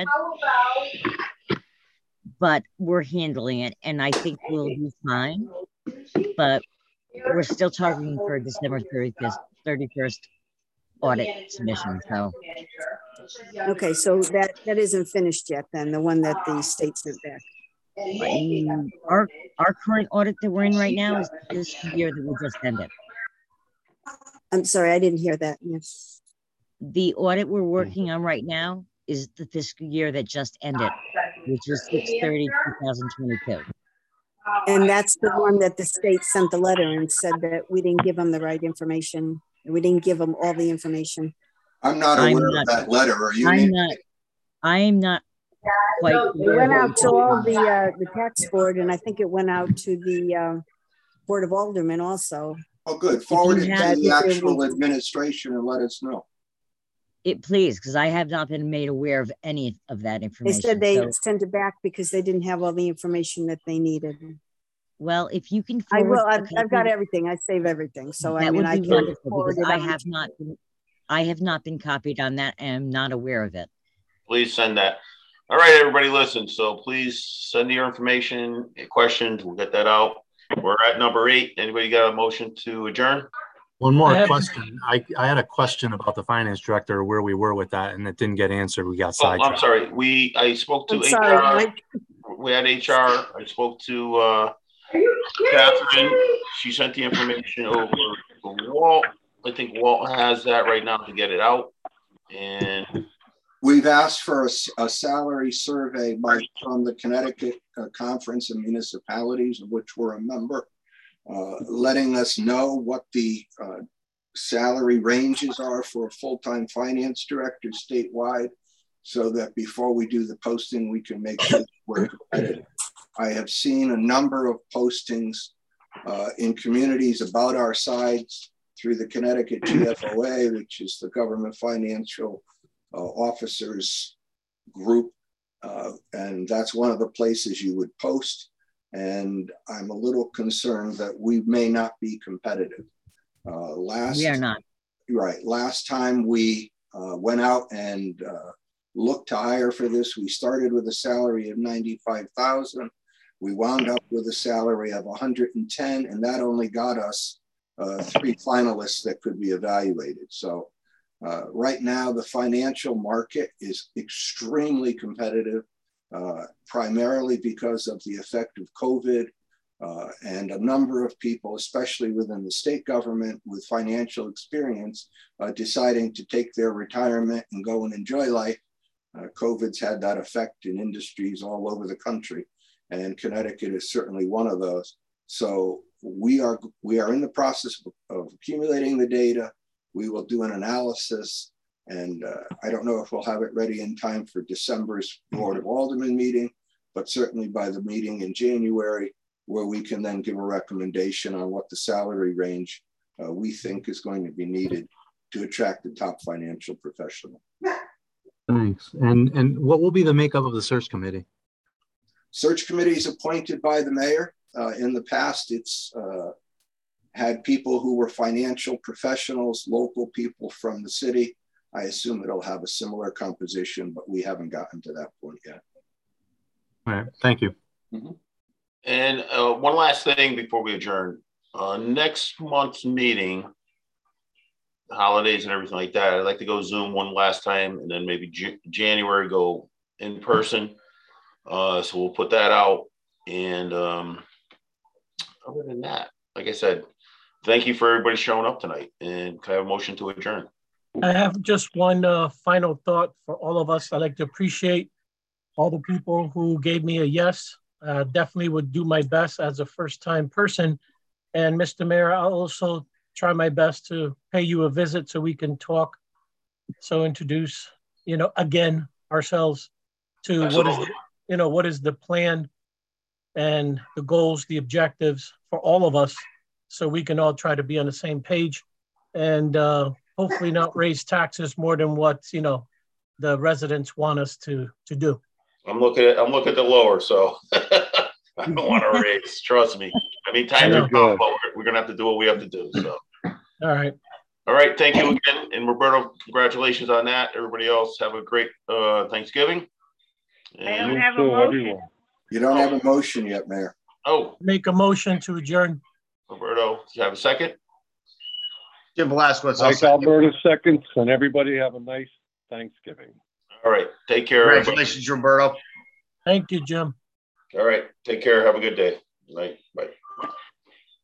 but we're handling it, and I think we'll be fine. But we're still targeting for December thirty-first audit submission. So, Okay, so that, that isn't finished yet then, the one that the state sent back. um, our our current audit that we're in right now is this year that we just ended. I'm sorry, I didn't hear that. Yes. The audit we're working on right now is the fiscal year that just ended, which is six thirty twenty twenty-two. And that's the one that the state sent the letter and said that we didn't give them the right information. We didn't give them all the information. I'm not aware I'm of not- that letter. Are you? I'm Nancy? not. I'm not quite. It went out to all the uh, the tax board, and I think it went out to the uh, Board of Aldermen also. Oh, good. Forward it have- to the actual administration and let us know. It please, because I have not been made aware of any of that They information. said they So, sent it back because they didn't have all the information that they needed. well, if you can I forward will. a I've, I've got copy, everything. I save everything. So I that mean, would I be can wonderful, forward because it I on. have not been, I have not been copied on that, and I'm not aware of it. Please send that. All right, everybody, listen. So please send your information, questions. We'll get that out. We're at number eight. Anybody got a motion to adjourn? One more I have- question. I, I had a question about the finance director, where we were with that, and it didn't get answered. We got Oh, I'm sidetracked. sorry. We, I spoke to I'm H sorry, R. Mike. We had H R. I spoke to uh, Catherine. She sent the information over to Walt. I think Walt has that right now to get it out. And We've asked for a, s- a salary survey by, from the Connecticut uh, Conference of Municipalities, of which we're a member, uh, letting us know what the uh, salary ranges are for a full-time finance director statewide, so that before we do the posting, we can make sure we're competitive. I have seen a number of postings uh, in communities about our size through the Connecticut G F O A, which is the Government Financial uh, Officers Group. Uh, and that's one of the places you would post. And I'm a little concerned that we may not be competitive. Uh, last, We are not. Right. Last time we uh, went out and uh, looked to hire for this, we started with a salary of ninety-five thousand. We wound up with a salary of one hundred ten, and that only got us uh, three finalists that could be evaluated. So uh, right now, the financial market is extremely competitive, uh, primarily because of the effect of COVID uh, and a number of people, especially within the state government with financial experience, uh, deciding to take their retirement and go and enjoy life. Uh, COVID's had that effect in industries all over the country, and Connecticut is certainly one of those. So we are we are in the process of, of accumulating the data. We will do an analysis, and uh, I don't know if we'll have it ready in time for December's Board of Aldermen meeting, but certainly by the meeting in January, where we can then give a recommendation on what the salary range uh, we think is going to be needed to attract the top financial professional. Thanks. And and what will be the makeup of the search committee? Search committee is appointed by the mayor. Uh, in the past, it's uh, had people who were financial professionals, local people from the city. I assume it'll have a similar composition, but we haven't gotten to that point yet. All right. Thank you. Mm-hmm. And uh, one last thing before we adjourn. Uh, next month's meeting, the holidays and everything like that, I'd like to go Zoom one last time, and then maybe J- January go in person. Uh, so we'll put that out. And um, other than that, like I said, thank you for everybody showing up tonight. And can I have a motion to adjourn? I have just one uh, final thought for all of us. I'd like to appreciate all the people who gave me a yes. Uh, definitely would do my best as a first-time person. And Mister Mayor, I'll also try my best to pay you a visit so we can talk. So introduce, you know, again, ourselves to Absolutely. what is, you know, what is the plan and the goals, the objectives for all of us, so we can all try to be on the same page and uh, hopefully not raise taxes more than what, you know, the residents want us to, to do. I'm looking at I'm looking at the lower, so I don't want to raise. Trust me. I mean, times are tough, but we're, we're gonna have to do what we have to do. So, all right, all right. Thank you again, and Roberto, congratulations on that. Everybody else, have a great uh, Thanksgiving. And I don't have a motion. You don't have a motion yet, Mayor. Oh, make a motion to adjourn. Roberto, do you have a second? Jim Blaskowitz. Mike Alberta seconds, and everybody have a nice Thanksgiving. All right. Take care. Congratulations, Roberto. Thank you, Jim. All right. Take care. Have a good day. Night. Bye.